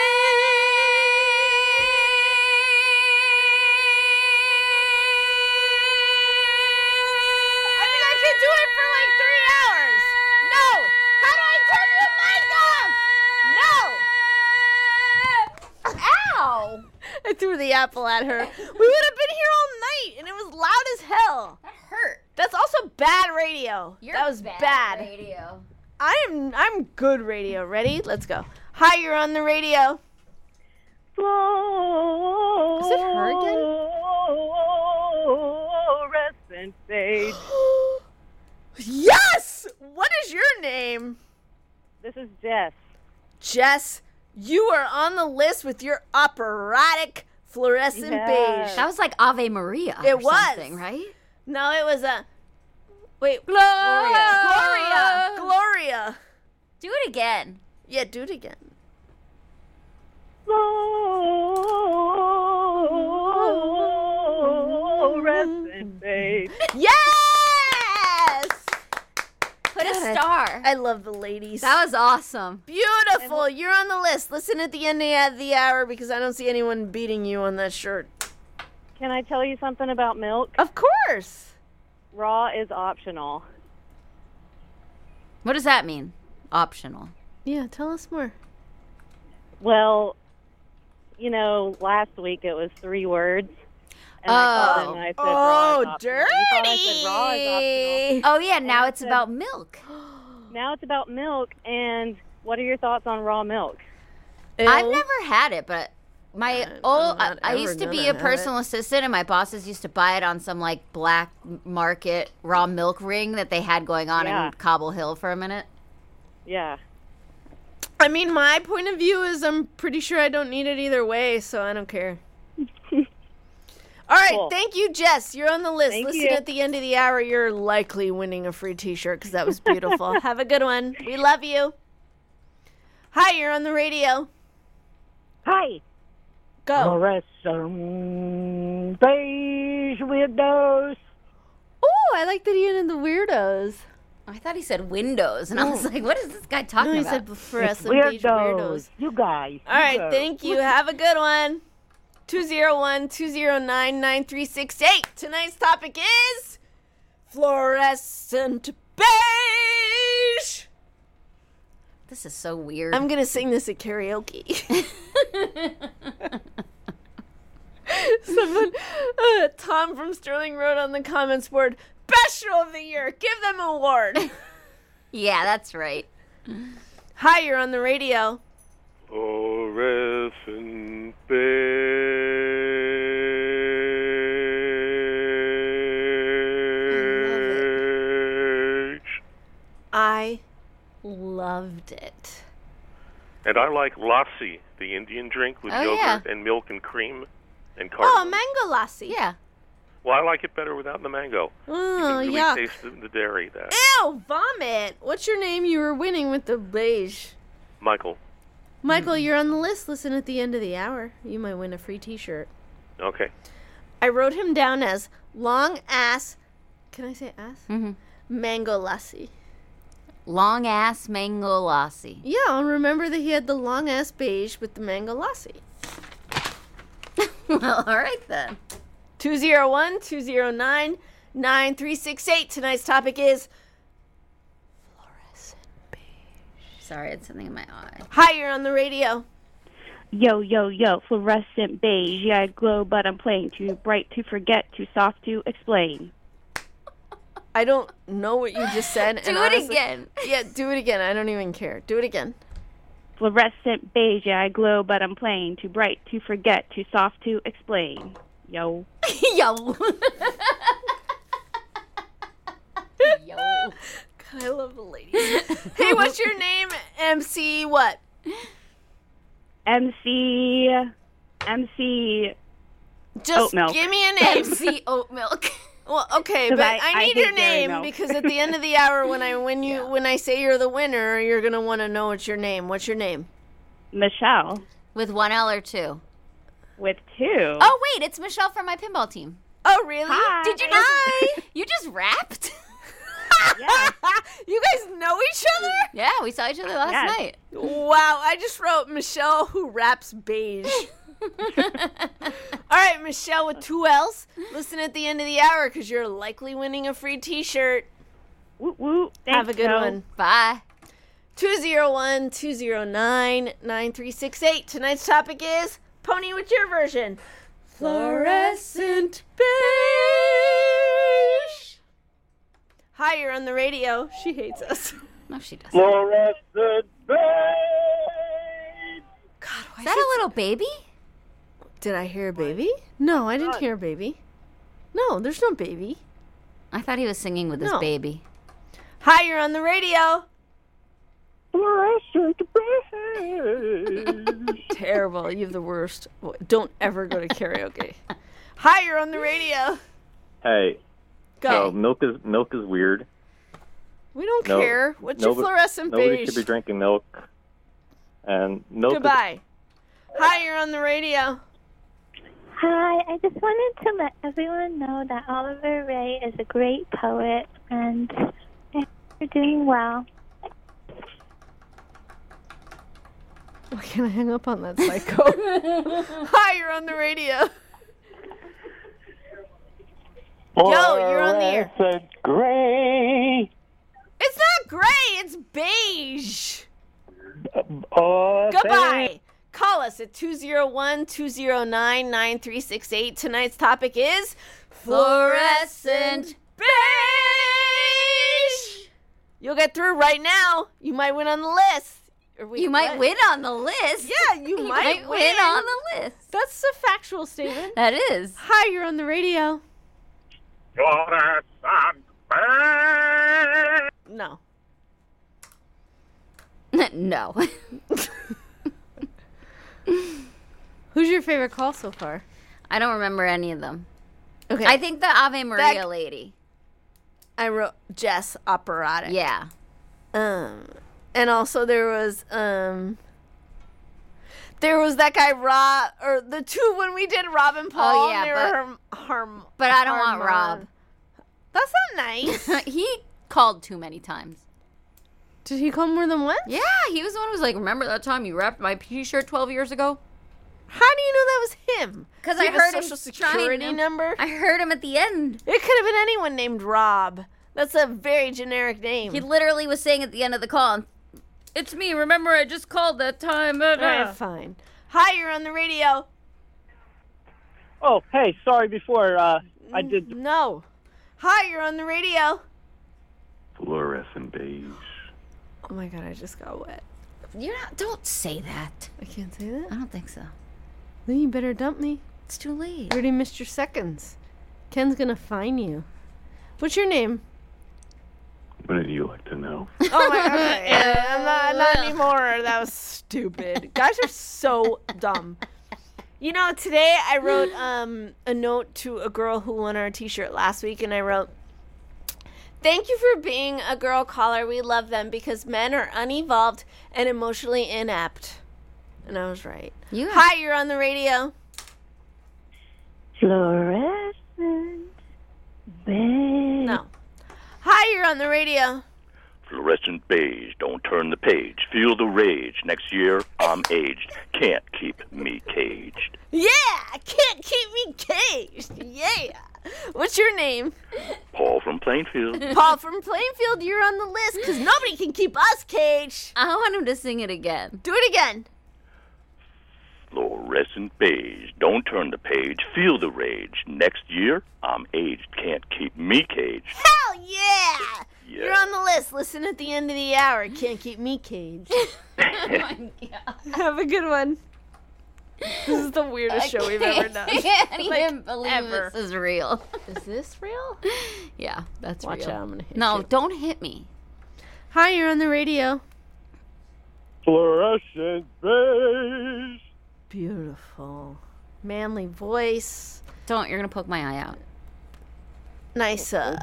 I threw the apple at her. We would have been here all night, and it was loud as hell. That hurt. That's also bad radio. That was bad. Radio. I'm good radio. Ready? Let's go. Hi, you're on the radio. Is it her again? Fluorescent beige. Yes! What is your name? This is Jess. Jess, you are on the list with your operatic fluorescent beige. That was like Ave Maria. It or was. something, right? No, it was a... Wait. Gloria. Gloria. Do it again. Yeah, do it again. Fluorescent beige. Yes! Put a star. I love the ladies. That was awesome. Beautiful. You're on the list. Listen at the end of the hour because I don't see anyone beating you on that shirt. Can I tell you something about milk? Of course. Raw is optional. What does that mean? Optional. Yeah, tell us more. Well, you know, last week it was 3 words. And I called him and I said raw is optional. Dirty. He thought I said raw is optional. Oh, yeah, now it's about milk. Now it's about milk, and what are your thoughts on raw milk? I've never had it, but I used to be a have personal assistant, and my bosses used to buy it on some like black market raw milk ring that they had going on Yeah. in Cobble Hill for a minute. Yeah. I mean, my point of view is I'm pretty sure I don't need it either way, so I don't care. All right, Cool. Thank you, Jess. You're on the list. Thank Listen you. at the end of the hour. You're likely winning a free T-shirt because that was beautiful. Have a good one. We love you. Hi, you're on the radio. Hi. Go. Fluorescent beige windows. Oh, I like that he ended the weirdos. I thought he said windows, and I was like, what is this guy talking No, he about? said fluorescent beige weirdos. You guys. All right, thank you. Have a good one. 201-209-9368. Tonight's topic is fluorescent beige. This is so weird. I'm going to sing this at karaoke. Someone, Tom from Sterling wrote on the comments board, best show of the year. Give them an award. Yeah, that's right. Hi, you're on the radio. Fluorescent beige. I loved it. And I like lassi, the Indian drink with Oh, yogurt yeah. and milk and cream and Oh, cardamom. mango lassi. Yeah. Well, I like it better without the mango. Oh, You can really yuck. taste the dairy. That Ew, vomit. What's your name? You were winning with the beige. Michael. Michael, you're on the list. Listen at the end of the hour. You might win a free T-shirt. Okay. I wrote him down as long ass. Can I say ass? Mm-hmm. Mango lassi. Long ass mango lassi. Yeah, I'll remember that he had the long ass beige with the mango lassi. Well, all right then. 201-209-9368. Tonight's topic is fluorescent beige. Sorry, I had something in my eye. Hi, you're on the radio. Yo, yo, yo, fluorescent beige. Yeah, I glow, but I'm plain. Too bright to forget, too soft to explain. I don't know what you just said. Do it again. Yeah, do it again. I don't even care. Do it again. Fluorescent beige. Yeah, I glow, but I'm plain. Too bright to forget, too soft to explain. Yo. Yo. Yo. God, I love the ladies. Hey, what's your name? MC what? MC Just Oat milk. give me a name. MC Oat Milk. Well, okay, 'Cause but I I need hate your dairy name milk. because at the end of the hour, when I say you're the winner, you're gonna want to know what's your name. What's your name? Michelle. With 1 L or 2? With 2. Oh, wait, it's Michelle from my pinball team. Oh, really? Hi. Did you just, you just rapped? Yeah. You guys know each other? Yeah, we saw each other last Yes. night. Wow, I just wrote Michelle who raps beige. All right, Michelle with 2 L's. Listen at the end of the hour because you're likely winning a free T-shirt. Woo woo. Have a good one. Bye. 201-209-9368. Tonight's topic is, Pony, what's your version? Fluorescent beige. Hi, you're on the radio. She hates us. No, she doesn't. Fluorescent beige. God, why Is that a little baby? Did I hear a baby? No, I didn't hear a baby. No, there's no baby. I thought he was singing with his No. baby. Hi, you're on the radio. Fluorescent beige. Terrible. You have the worst. Don't ever go to karaoke. Hi, you're on the radio. Hey, Go. so milk is weird. We don't No- care. What's your fluorescent Nobody beige? should be drinking milk. And milk. Goodbye. Hi, you're on the radio. Hi, I just wanted to let everyone know that Oliver Ray is a great poet and you're doing well. Why can't I hang up on that psycho? Hi, you're on the radio. Yo, you're on the air. Fluorescent gray. It's not gray, it's beige. Oh, Goodbye. Call us at 201-209-9368. Tonight's topic is fluorescent beige. You'll get through right now. You might win on the list. Or You might win on the list. Yeah, you might win on the list. That's a factual statement. That is. Hi, you're on the radio. Fluorescent beige. No. No. Who's your favorite call so far? I don't remember any of them. Okay. I think the Ave Maria lady. I wrote Jess Operatic. Yeah. And also there was that guy Rob, or the two when we did Rob and Paul. Oh, yeah, they were but I don't want Rob. That's not nice. He called too many times. Did he call more than once? Yeah, he was the one who was like, remember that time you wrapped my T-shirt 12 years ago? How do you know that was him? Because Do I you have heard a him social security number. I heard him at the end. It could have been anyone named Rob. That's a very generic name. He literally was saying at the end of the call, "It's me. Remember, I just called that time." All right, fine. Hi, you're on the radio. Oh, hey, sorry before I did. No. Hi, you're on the radio. Fluorescent beige. Oh my god, I just got wet. Don't say that. I can't say that? I don't think so. Then you better dump me. It's too late. You already missed your seconds. Ken's gonna fine you. What's your name? Wouldn't you like to know? Oh my god. Yeah, I'm not anymore. That was stupid. Guys are so dumb. You know, today I wrote a note to a girl who won our t-shirt last week, and I wrote, "Thank you for being a girl caller. We love them because men are unevolved and emotionally inept." And I was right. Hi, you're on the radio. Fluorescent beige. No. Hi, you're on the radio. Fluorescent beige, don't turn the page. Feel the rage. Next year, I'm aged. Can't keep me caged. Yeah, can't keep me caged. Yeah. What's your name? Paul from Plainfield. Paul from Plainfield, you're on the list because nobody can keep us caged. I want him to sing it again. Do it again. Fluorescent beige, don't turn the page. Feel the rage. Next year, I'm aged. Can't keep me caged. Hell yeah! You're on the list. Listen at the end of the hour. Can't keep me caged. Oh my god. Have a good one. This is the weirdest show we've ever done. I can't even believe ever. this is real. Is this real? Yeah, that's Watch real. out, I'm gonna hit No, you. don't hit me. Hi, you're on the radio. Fluorescent beige. Beautiful. Manly voice. Don't. You're going to poke my eye out. Nicer.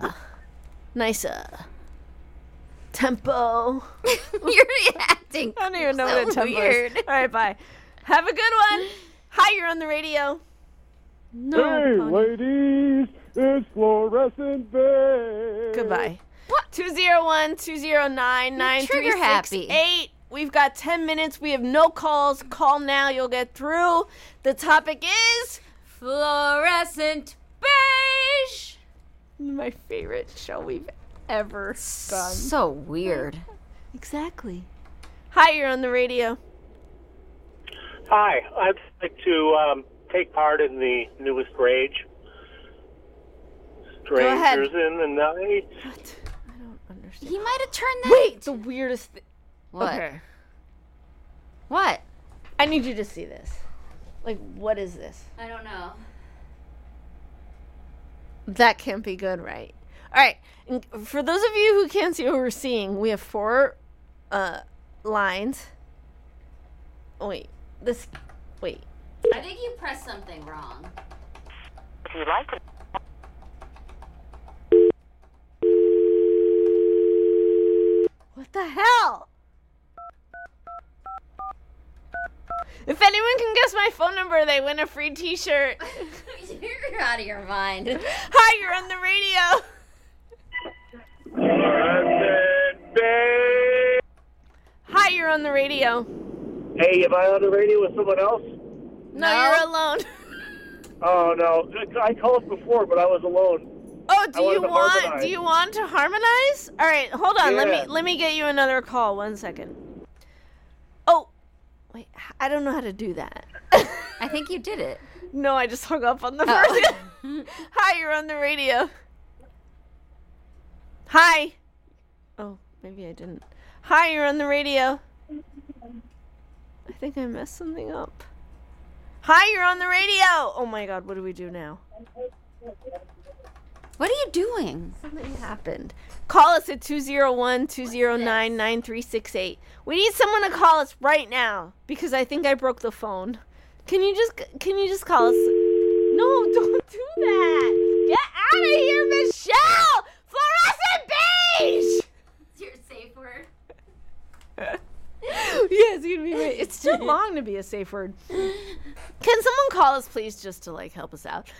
Tempo. You're acting. I don't even know so what a tempo weird. is. All right, bye. Have a good one. Hi, you're on the radio. No. Hey, Pony. ladies, it's Fluorescent Babe. Goodbye. What? 201-209-9368. trigger happy. We've got 10 minutes. We have no calls. Call now. You'll get through. The topic is Fluorescent beige. My favorite show we've ever done. So weird. Exactly. Hi, you're on the radio. Hi, I'd like to take part in the newest Rage. Go ahead. Strangers in the Night. What? I don't understand. He might have turned that. Wait, the weirdest thing. What? Okay. What? I need you to see this. Like, what is this? I don't know. That can't be good, right? All right. And for those of you who can't see what we're seeing, we have 4 lines. Oh, wait. Wait. I think you pressed something wrong. If you like it. What the hell? If anyone can guess my phone number, they win a free t-shirt. You're out of your mind. Hi, you're on the radio. Hi, you're on the radio. Hey, am I on the radio with someone else? No, you're alone. Oh, no. I called before, but I was alone. Oh, do I you wanted to want harmonize. to harmonize? All right, hold on. Yeah. Let me get you another call. 1 second. Oh, wait. I don't know how to do that. I think you did it. No, I just hung up on the first. Hi, you're on the radio. Hi. Oh, maybe I didn't. Hi, you're on the radio. I think I messed something up. Hi, you're on the radio. Oh my God, what do we do now? What are you doing? Something happened. Call us at 201-209-9368. We need someone to call us right now because I think I broke the phone. Can you just call us? No, don't do that. Get out of here, Michelle. Fluorescent beige. It's your safe word. Yeah, it's gonna be. It's too long to be a safe word. Can someone call us, please, just to help us out?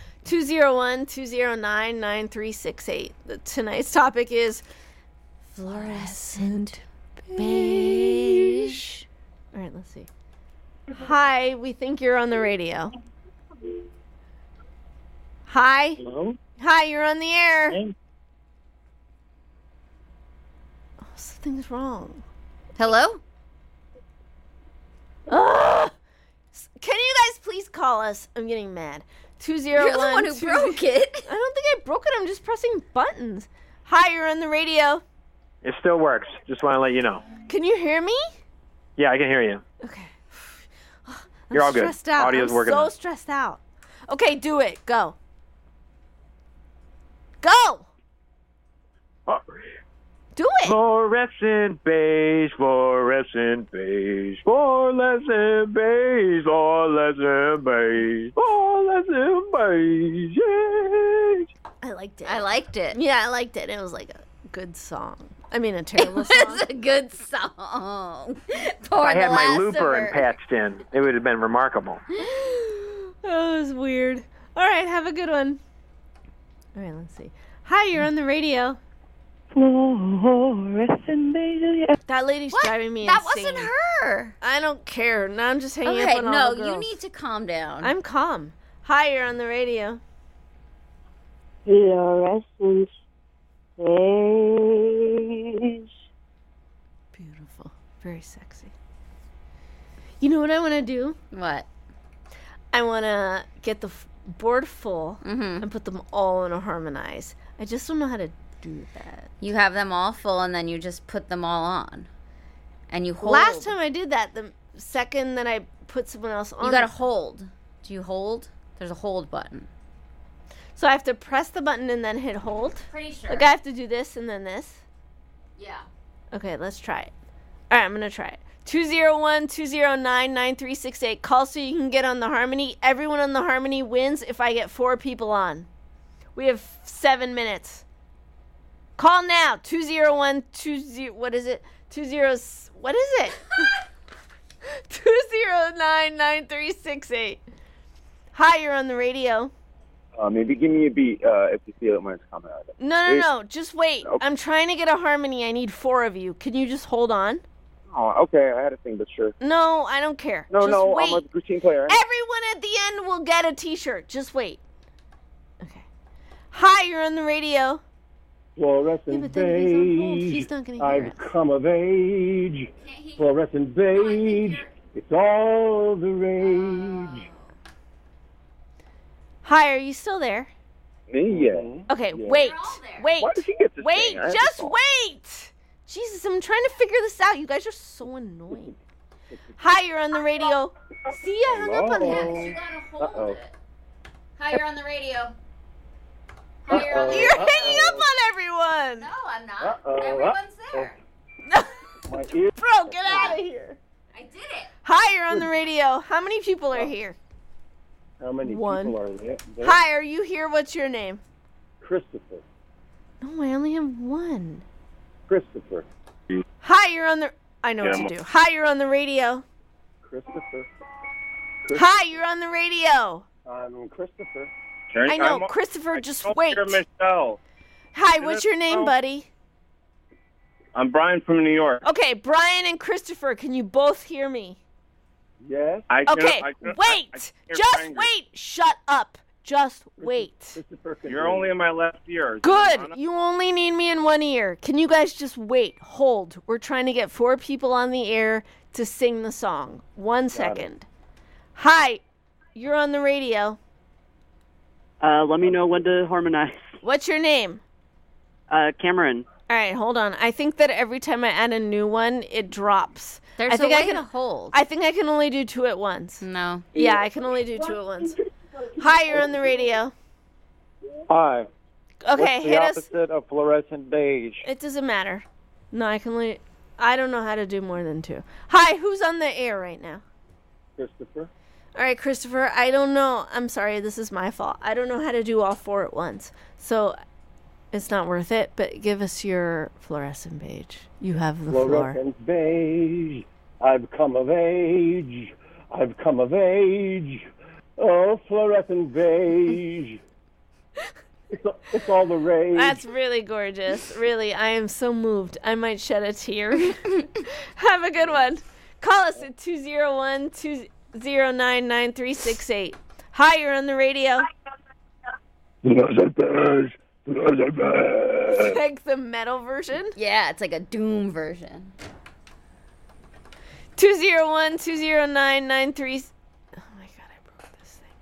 201-209-9368. Tonight's topic is fluorescent beige. All right, let's see. Hi, we think you're on the radio. Hi. Hello? Hi, you're on the air. Hey. Oh, something's wrong. Hello? Ugh! Can you guys please call us? I'm getting mad. 201. You're the one who broke it. I don't think I broke it. I'm just pressing buttons. Hi, you're on the radio. It still works. Just want to let you know. Can you hear me? Yeah, I can hear you. Okay. You're all good. Stressed out. Audio's I'm working. so stressed out. Okay, do it. Go. Go. Do it. Fluorescent beige, fluorescent beige, fluorescent beige, fluorescent beige, fluorescent beige. Yeah. I liked it. I liked it. Yeah, I liked it. It was like a good song. I mean, a terrible song. It's a good song. If I had my looper and patched in, it would have been remarkable. That was weird. All right, have a good one. All right, let's see. Hi, you're on the radio. Fluorescent beige. That lady's driving me That insane. wasn't her. I don't care. Now I'm just hanging Okay, up on no, all the girls. you need to calm down. I'm calm. Hi, you're on the radio. Fluorescent beige. Beautiful. Very sexy. You know what I want to do? What? I want to get the board full and put them all in a harmonize. I just don't know how to do that. You have them all full and then you just put them all on. And you hold. Last time I did that, the second that I put someone else on. You gotta hold. Do you hold? There's a hold button. So I have to press the button and then hit hold? Pretty sure. Like I have to do this and then this? Yeah. Okay, let's try it. All right, I'm going to try it. 201-209-9368. Call so you can get on the Harmony. Everyone on the Harmony wins if I get 4 people on. We have 7 minutes. Call now. 201-20... What is it? 209-9368. Hi, you're on the radio. Maybe give me a beat if you feel it when it's coming out. No. Just wait. Okay. I'm trying to get a Harmony. I need 4 of you. Can you just hold on? Oh, okay. I had a thing, but sure. No, I don't care. No, just wait. I'm a routine player. Everyone at the end will get a T-shirt. Just wait. Okay. Hi, you're on the radio. Fluorescent beige. He's not gonna hear I've come of age. Fluorescent beige. It's all the rage. Hi, are you still there? Me, yeah. Okay, yeah. wait. Why does he get to Wait, sing? just wait. Jesus, I'm trying to figure this out. You guys are so annoying. Hi, you're on the radio. See, I hung up on him. You gotta hold it. Hi, you're on the radio. Hi, you're on the You're hanging up on everyone. No, I'm not. Everyone's there. Bro, get out of here. I did it. Hi, you're on the radio. How many people are here? How many One. people are there? Hi, are you here? What's your name? Christopher. No, I only have 1. Christopher. Hi, you're on the... I know what to do. Hi, you're on the radio. Christopher. Hi, you're on the radio. I'm Christopher. I know, Christopher, just wait. Michelle. Hi, what's your name, buddy? I'm Brian from New York. Okay, Brian and Christopher, can you both hear me? Yes. Okay, wait. Just wait. Shut up. Just wait. You're only in my left ear. Good. You only need me in one ear. Can you guys just wait? Hold. We're trying to get 4 people on the air to sing the song. 1 second. Hi. You're on the radio. Let me know when to harmonize. What's your name? Cameron. All right, hold on. I think that every time I add a new one, it drops. There's a way to hold. I think I can only do 2 at once. No. Yeah, I can only do 2 at once. Hi, you're on the radio. Hi. Okay, What's the hit us. opposite of fluorescent beige? It doesn't matter. No, I can only... I don't know how to do more than 2. Hi, who's on the air right now? Christopher. All right, Christopher, I don't know. I'm sorry, this is my fault. I don't know how to do all 4 at once. So it's not worth it, but give us your fluorescent beige. You have the floor. Fluorescent beige. I've come of age. I've come of age. Oh, fluorescent beige. It's all the rage. That's really gorgeous. Really, I am so moved. I might shed a tear. Have a good one. Call us at 201-209-9368. Hi, you're on the radio. Like the metal version? Yeah, it's like a doom version. 201-209-93... Oh my god, I broke this thing.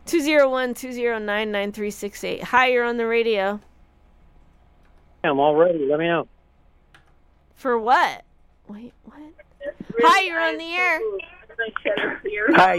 201-209-9368. Hi, you're on the radio. I'm all ready. Let me know. For what? Wait, what? Hi, you're on the air. Hi.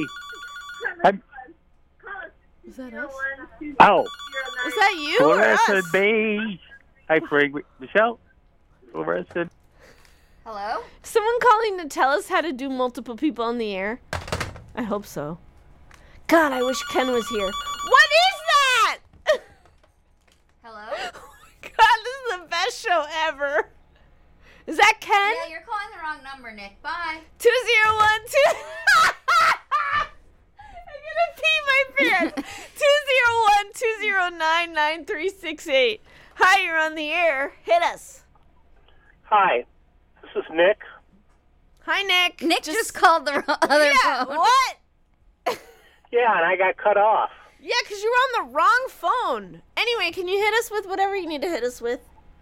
Is that us? Oh. Is that you or Fluorescent us? beige. Hi, Frank. Michelle. Fluorescent. Hello? Someone calling to tell us how to do multiple people on the air? I hope so. God, I wish Ken was here. What is that? Hello? Oh my God, this is the best show ever. Is that Ken? Yeah, you're calling the wrong number, Nick. Bye. 201-2... I'm gonna pee my pants. 201-209-9368. Hi, you're on the air. Hit us. Hi, this is Nick. Hi, Nick. Nick just called the other phone. What? Yeah, and I got cut off. Yeah, because you were on the wrong phone. Anyway, can you hit us with whatever you need to hit us with?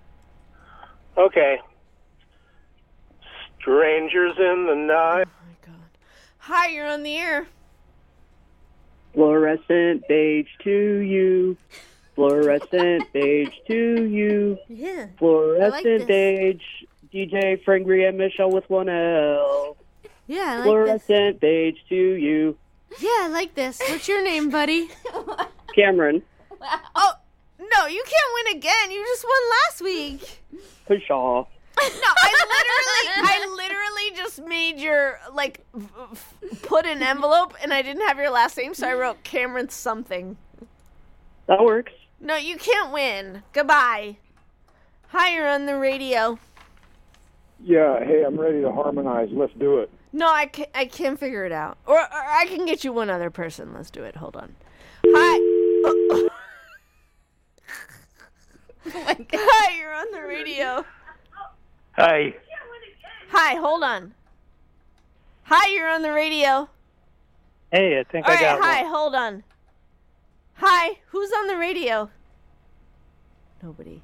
Okay. Strangers in the night. Oh, my God. Hi, you're on the air. Fluorescent beige to you. Fluorescent beige to you. Yeah. Fluorescent beige. DJ Frangry and Michelle with 1L. Yeah, I like Fluorescent beige to you. this. Yeah, I like this. What's your name, buddy? Cameron. Oh, no, you can't win again. You just won last week. Pshaw. I literally just made your, like, put an envelope, and I didn't have your last name, so I wrote Cameron something. That works. No, you can't win. Goodbye. Hi, you're on the radio. Yeah, hey, I'm ready to harmonize. Let's do it. No, I can't figure it out. Or I can get you one other person. Let's do it. Hold on. Hi. Oh my God. Hi, you're on the radio. Hi. Hi, hold on. Hi, you're on the radio. Hey, I think All I right, got hi, one. hold on. Hi, who's on the radio? Nobody.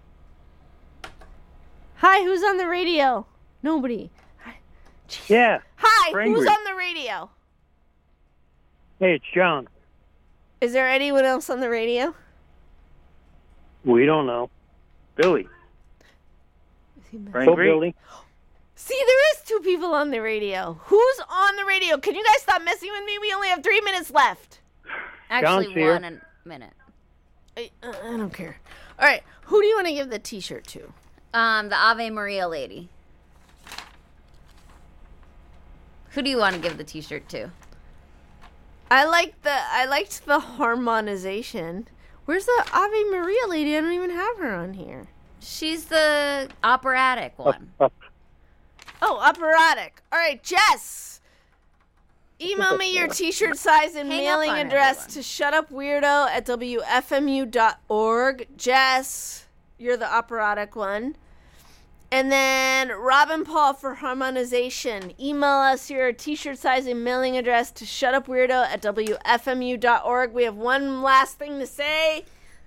Hi, who's on the radio? Nobody. Yeah. Hi, We're who's angry. on the radio? Hey, it's John. Is there anyone else on the radio? We don't know. Billy. So Billy. See, there is 2 people on the radio. Who's on the radio? Can you guys stop messing with me? We only have 3 minutes left. Actually, John's here. 1 minute. I don't care. All right, who do you want to give the T-shirt to? The Ave Maria lady. Who do you want to give the T-shirt to? I liked the harmonization. Where's the Ave Maria lady? I don't even have her on here. She's the operatic one. Oh, operatic. All right, Jess. Email me your T-shirt size and Hang up mailing on address everyone. to shutupweirdo@wfmu.org. Jess, you're the operatic one. And then Robin Paul for harmonization. Email us your T-shirt size and mailing address to shutupweirdo@wfmu.org. We have one last thing to say.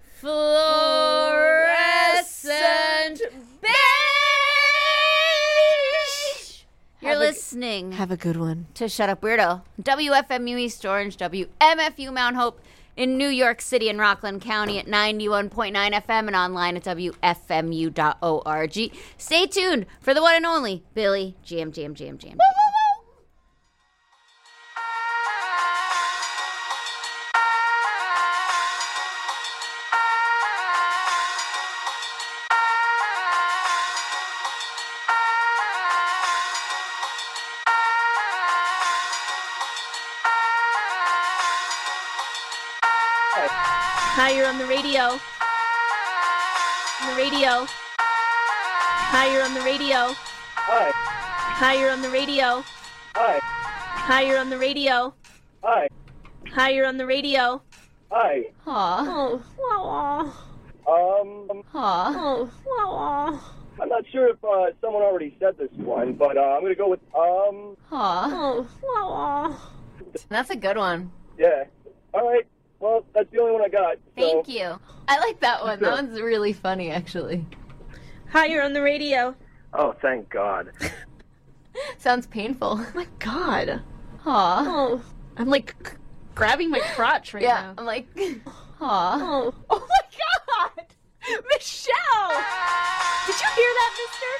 Fluorescent beige. You're listening. Have a good one. To Shut Up Weirdo. WFMU East Orange, WMFU Mount Hope in New York City and Rockland County at 91.9 FM and online at WFMU.org. Stay tuned for the one and only Billy Jam. Hi, you're on the radio. On the radio. Hi, you're on the radio. Hi. Hi, you're on the radio. Hi. Hi, you're on the radio. Hi. Hi, you're on the radio. Hi. Aw. Oh, Oh, I'm not sure if someone already said this one, but I'm going to go with, That's a good one. Yeah. All right. Well, that's the only one I got. Thank you. I like that one. That one's really funny, actually. Hi, you're on the radio. Oh, thank God. Sounds painful. Oh my God. Aw. I'm like grabbing my crotch right Yeah, now. I'm like, aw. Oh my God! Michelle! Did you hear that, mister?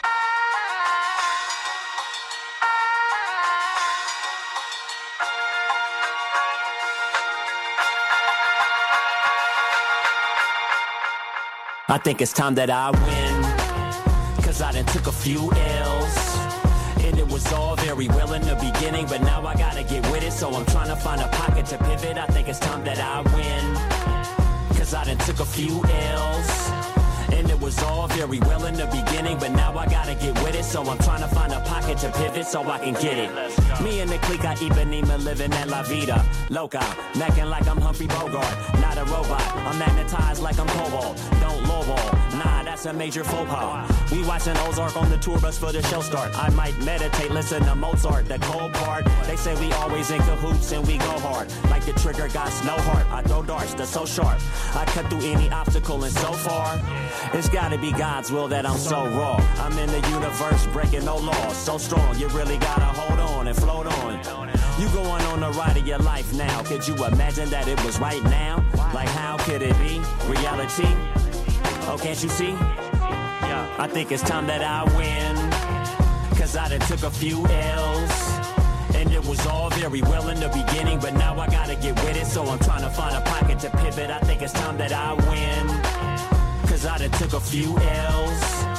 I think it's time that I win, cause I done took a few L's. And it was all very well in the beginning, but now I gotta get with it, so I'm trying to find a pocket to pivot. I think it's time that I win, cause I done took a few L's. And it was all very well in the beginning, but now I gotta get with it, so I'm trying to find a pocket to pivot so I can get it. Me and the clique, I Ipanema living at La Vida Loca, necking like I'm Humphrey Bogart, not a robot. I'm magnetized like I'm Cobalt, don't lowball. Nah, that's a major faux pas. We watching Ozark on the tour bus for the show start. I might meditate, listen to Mozart, the cold part. They say we always in cahoots and we go hard. Like the trigger got no heart. I throw darts, they're so sharp. I cut through any obstacle, and so far it's gotta be God's will that I'm so raw. I'm in the universe breaking no laws, so strong. You really gotta hold on and float on. You going on the ride of your life now. Could you imagine that it was right now? Like how could it be reality? Oh, can't you see? I think it's time that I win, cause I done took a few L's. And it was all very well in the beginning, but now I gotta get with it, so I'm trying to find a pocket to pivot. I think it's time that I win, cause I done took a few L's.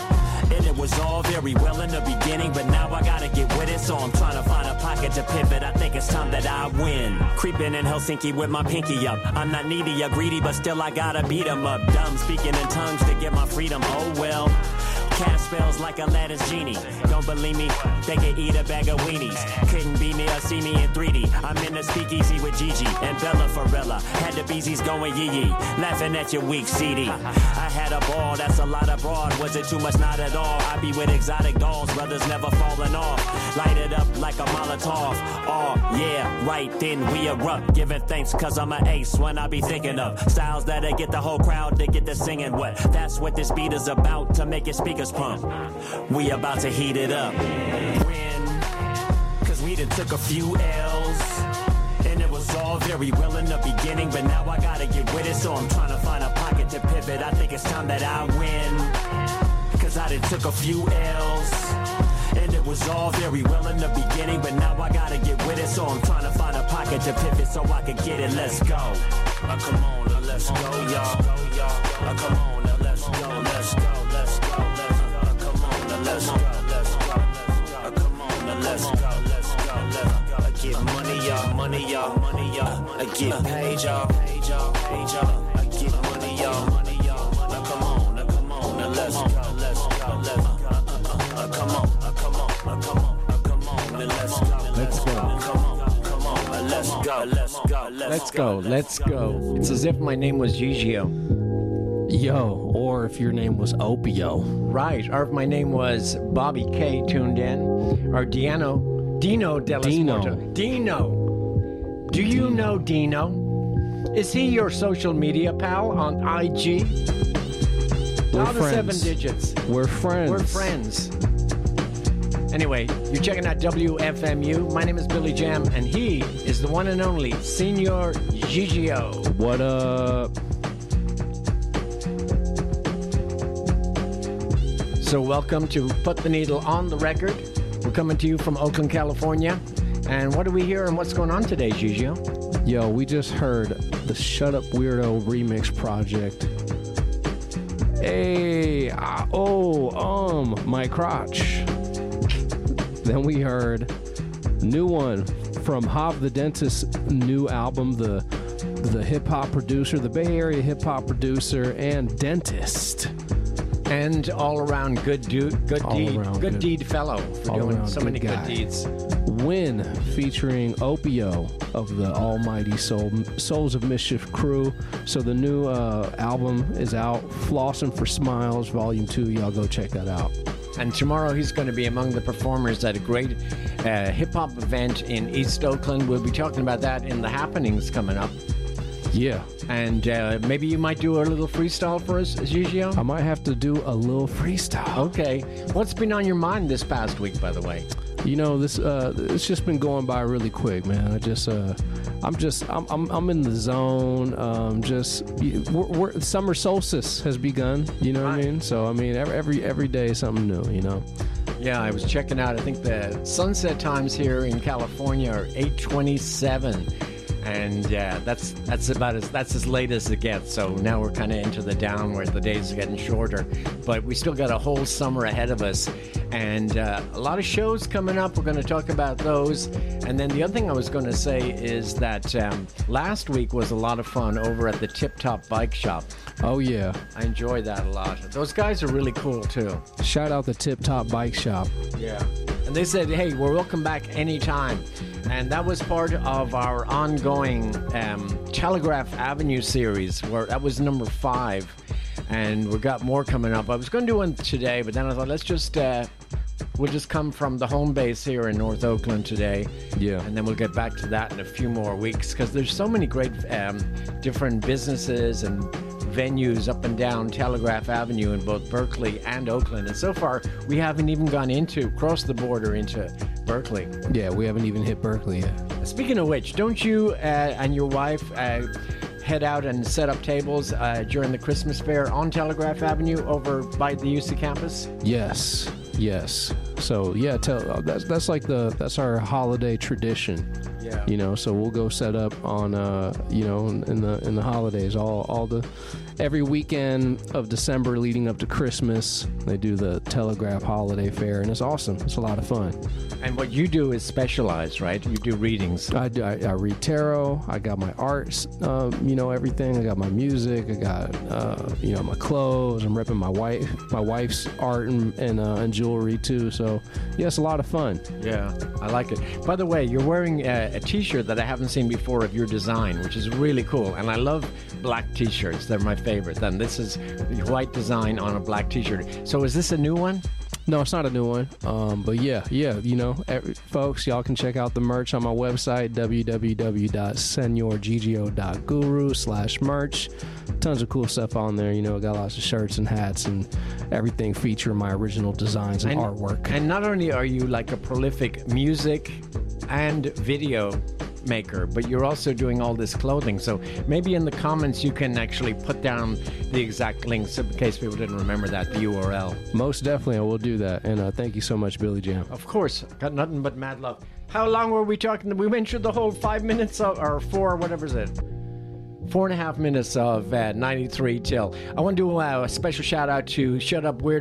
And it was all very well in the beginning, but now I gotta get with it, so I'm trying to find a pocket to pivot. I think it's time that I win. Creeping in Helsinki with my pinky up. I'm not needy or greedy, but still I gotta beat 'em up. Dumb, speaking in tongues to get my freedom. Oh well. Cast spells like Aladdin's genie. Don't believe me? They can eat a bag of weenies. Couldn't be me or see me in 3D. I'm in the speakeasy with Gigi and Bella Farella. Had the beezies going yee-yee, laughing at your weak CD. I had a ball, that's a lot of broad. Was it too much? Not at all. I be with exotic dolls, brothers never falling off. Light it up like a Molotov. Oh, yeah, right then we erupt. Giving thanks cause I'm an ace when I be thinking of styles that'll get the whole crowd to get to singing what. That's what this beat is about, to make your speakers pump. We about to heat it up. Win, cause we done took a few L's. And it was all very well in the beginning, but now I gotta get with it, so I'm trying to find a pocket to pivot. I think it's time that I win, cause I done took a few L's. And it was all very well in the beginning, but now I gotta get with it, so I'm trying to find a pocket to pivot so I can get it. Let's go. Come on, now let's go, y'all. Come on, now let's go, let's go, let's go, let's go. Come on, now let's go, let's go, come on, now let's go, let's go, let's go. I get money, y'all, money, y'all, money, y'all. I get paid, y'all, paid, y'all, paid, y'all. I get money, y'all, money, y'all. Now come on, now come on, now let's go, let's go, let's go. Come on, come on, come on, come on, now let's go, let's go. Come on, come on, let's go, let's go, let's go, let's go. It's as if my name was Gigio. Yo, or if your name was Opio. Right, or if my name was Bobby K tuned in, or Dino Dellasporto. Dino. Do you know Dino? Is he your social media pal on IG? We're All the friends. 7 digits. We're friends. We're friends. Anyway, you're checking out WFMU. My name is Billy Jam, and he is the one and only Senor Gigio. What up? So welcome to Put the Needle on the Record. We're coming to you from Oakland, California. And what do we hear and what's going on today, Gigio? Yo, we just heard the Shut Up Weirdo remix project. Hey, my crotch. Then we heard new one from Hav the Dentist's new album, the hip-hop producer, the Bay Area hip-hop producer and dentist. And all-around good deed fellow for doing so many good deeds. Win, featuring Opio of the Almighty Souls of Mischief crew. So the new album is out, Flossin' for Smiles, Volume 2. Y'all go check that out. And tomorrow he's going to be among the performers at a great hip-hop event in East Oakland. We'll be talking about that in the happenings coming up. Yeah. And maybe you might do a little freestyle for us, Gigio? I might have to do a little freestyle. Okay. What's been on your mind this past week, by the way? You know, this it's just been going by really quick, man. I'm in the zone. Summer solstice has begun. You know what I mean? So I mean, every day is something new. You know. Yeah, I was checking out. I think the sunset times here in California are 8:27. And that's as late as it gets. So now we're kind of into the down where the days are getting shorter. But we still got a whole summer ahead of us. And a lot of shows coming up. We're going to talk about those. And then the other thing I was going to say is that last week was a lot of fun over at the Tip Top Bike Shop. Oh, yeah. I enjoyed that a lot. Those guys are really cool, too. Shout out the Tip Top Bike Shop. Yeah. And they said, hey, we're welcome back anytime. And that was part of our ongoing Telegraph Avenue series, where that was number 5. And we got more coming up. I was going to do one today, but then I thought, we'll just come from the home base here in North Oakland today. Yeah. And then we'll get back to that in a few more weeks, because there's so many great different businesses and venues up and down Telegraph Avenue in both Berkeley and Oakland. And so far, we haven't even crossed the border into Berkeley. Yeah, we haven't even hit Berkeley yet. Speaking of which, don't you and your wife head out and set up tables during the Christmas fair on Telegraph Avenue over by the UC campus? Yes. So yeah, that's our holiday tradition. Yeah. You know, so we'll go set up on you know, in the holidays, every weekend of December leading up to Christmas. They do the Telegraph Holiday Fair, and it's awesome. It's a lot of fun. And what you do is specialized, right? You do readings. I read tarot. I got my arts, you know, everything. I got my music. I got you know, my clothes. I'm repping my wife's art and jewelry too. So yeah, it's a lot of fun. Yeah, I like it. By the way, you're wearing a T-shirt that I haven't seen before of your design, which is really cool. And I love black T-shirts. They're my favorite. And this is the white design on a black T-shirt. So is this a new one? No, it's not a new one. But yeah, you know, folks, y'all can check out the merch on my website, www.senorgigio.guru/merch. Tons of cool stuff on there. You know, got lots of shirts and hats and everything featuring my original designs and artwork. And not only are you like a prolific music and video maker, but you're also doing all this clothing. So maybe in the comments you can actually put down the exact links in case people didn't remember that, the URL. Most definitely, I will do that. And thank you so much, Billy Jam. Of course. Got nothing but mad love. How long were we talking? We went through the whole 5 minutes or 4, whatever is it? 4.5 minutes of 93 till. I want to do a special shout out to Shut Up Weird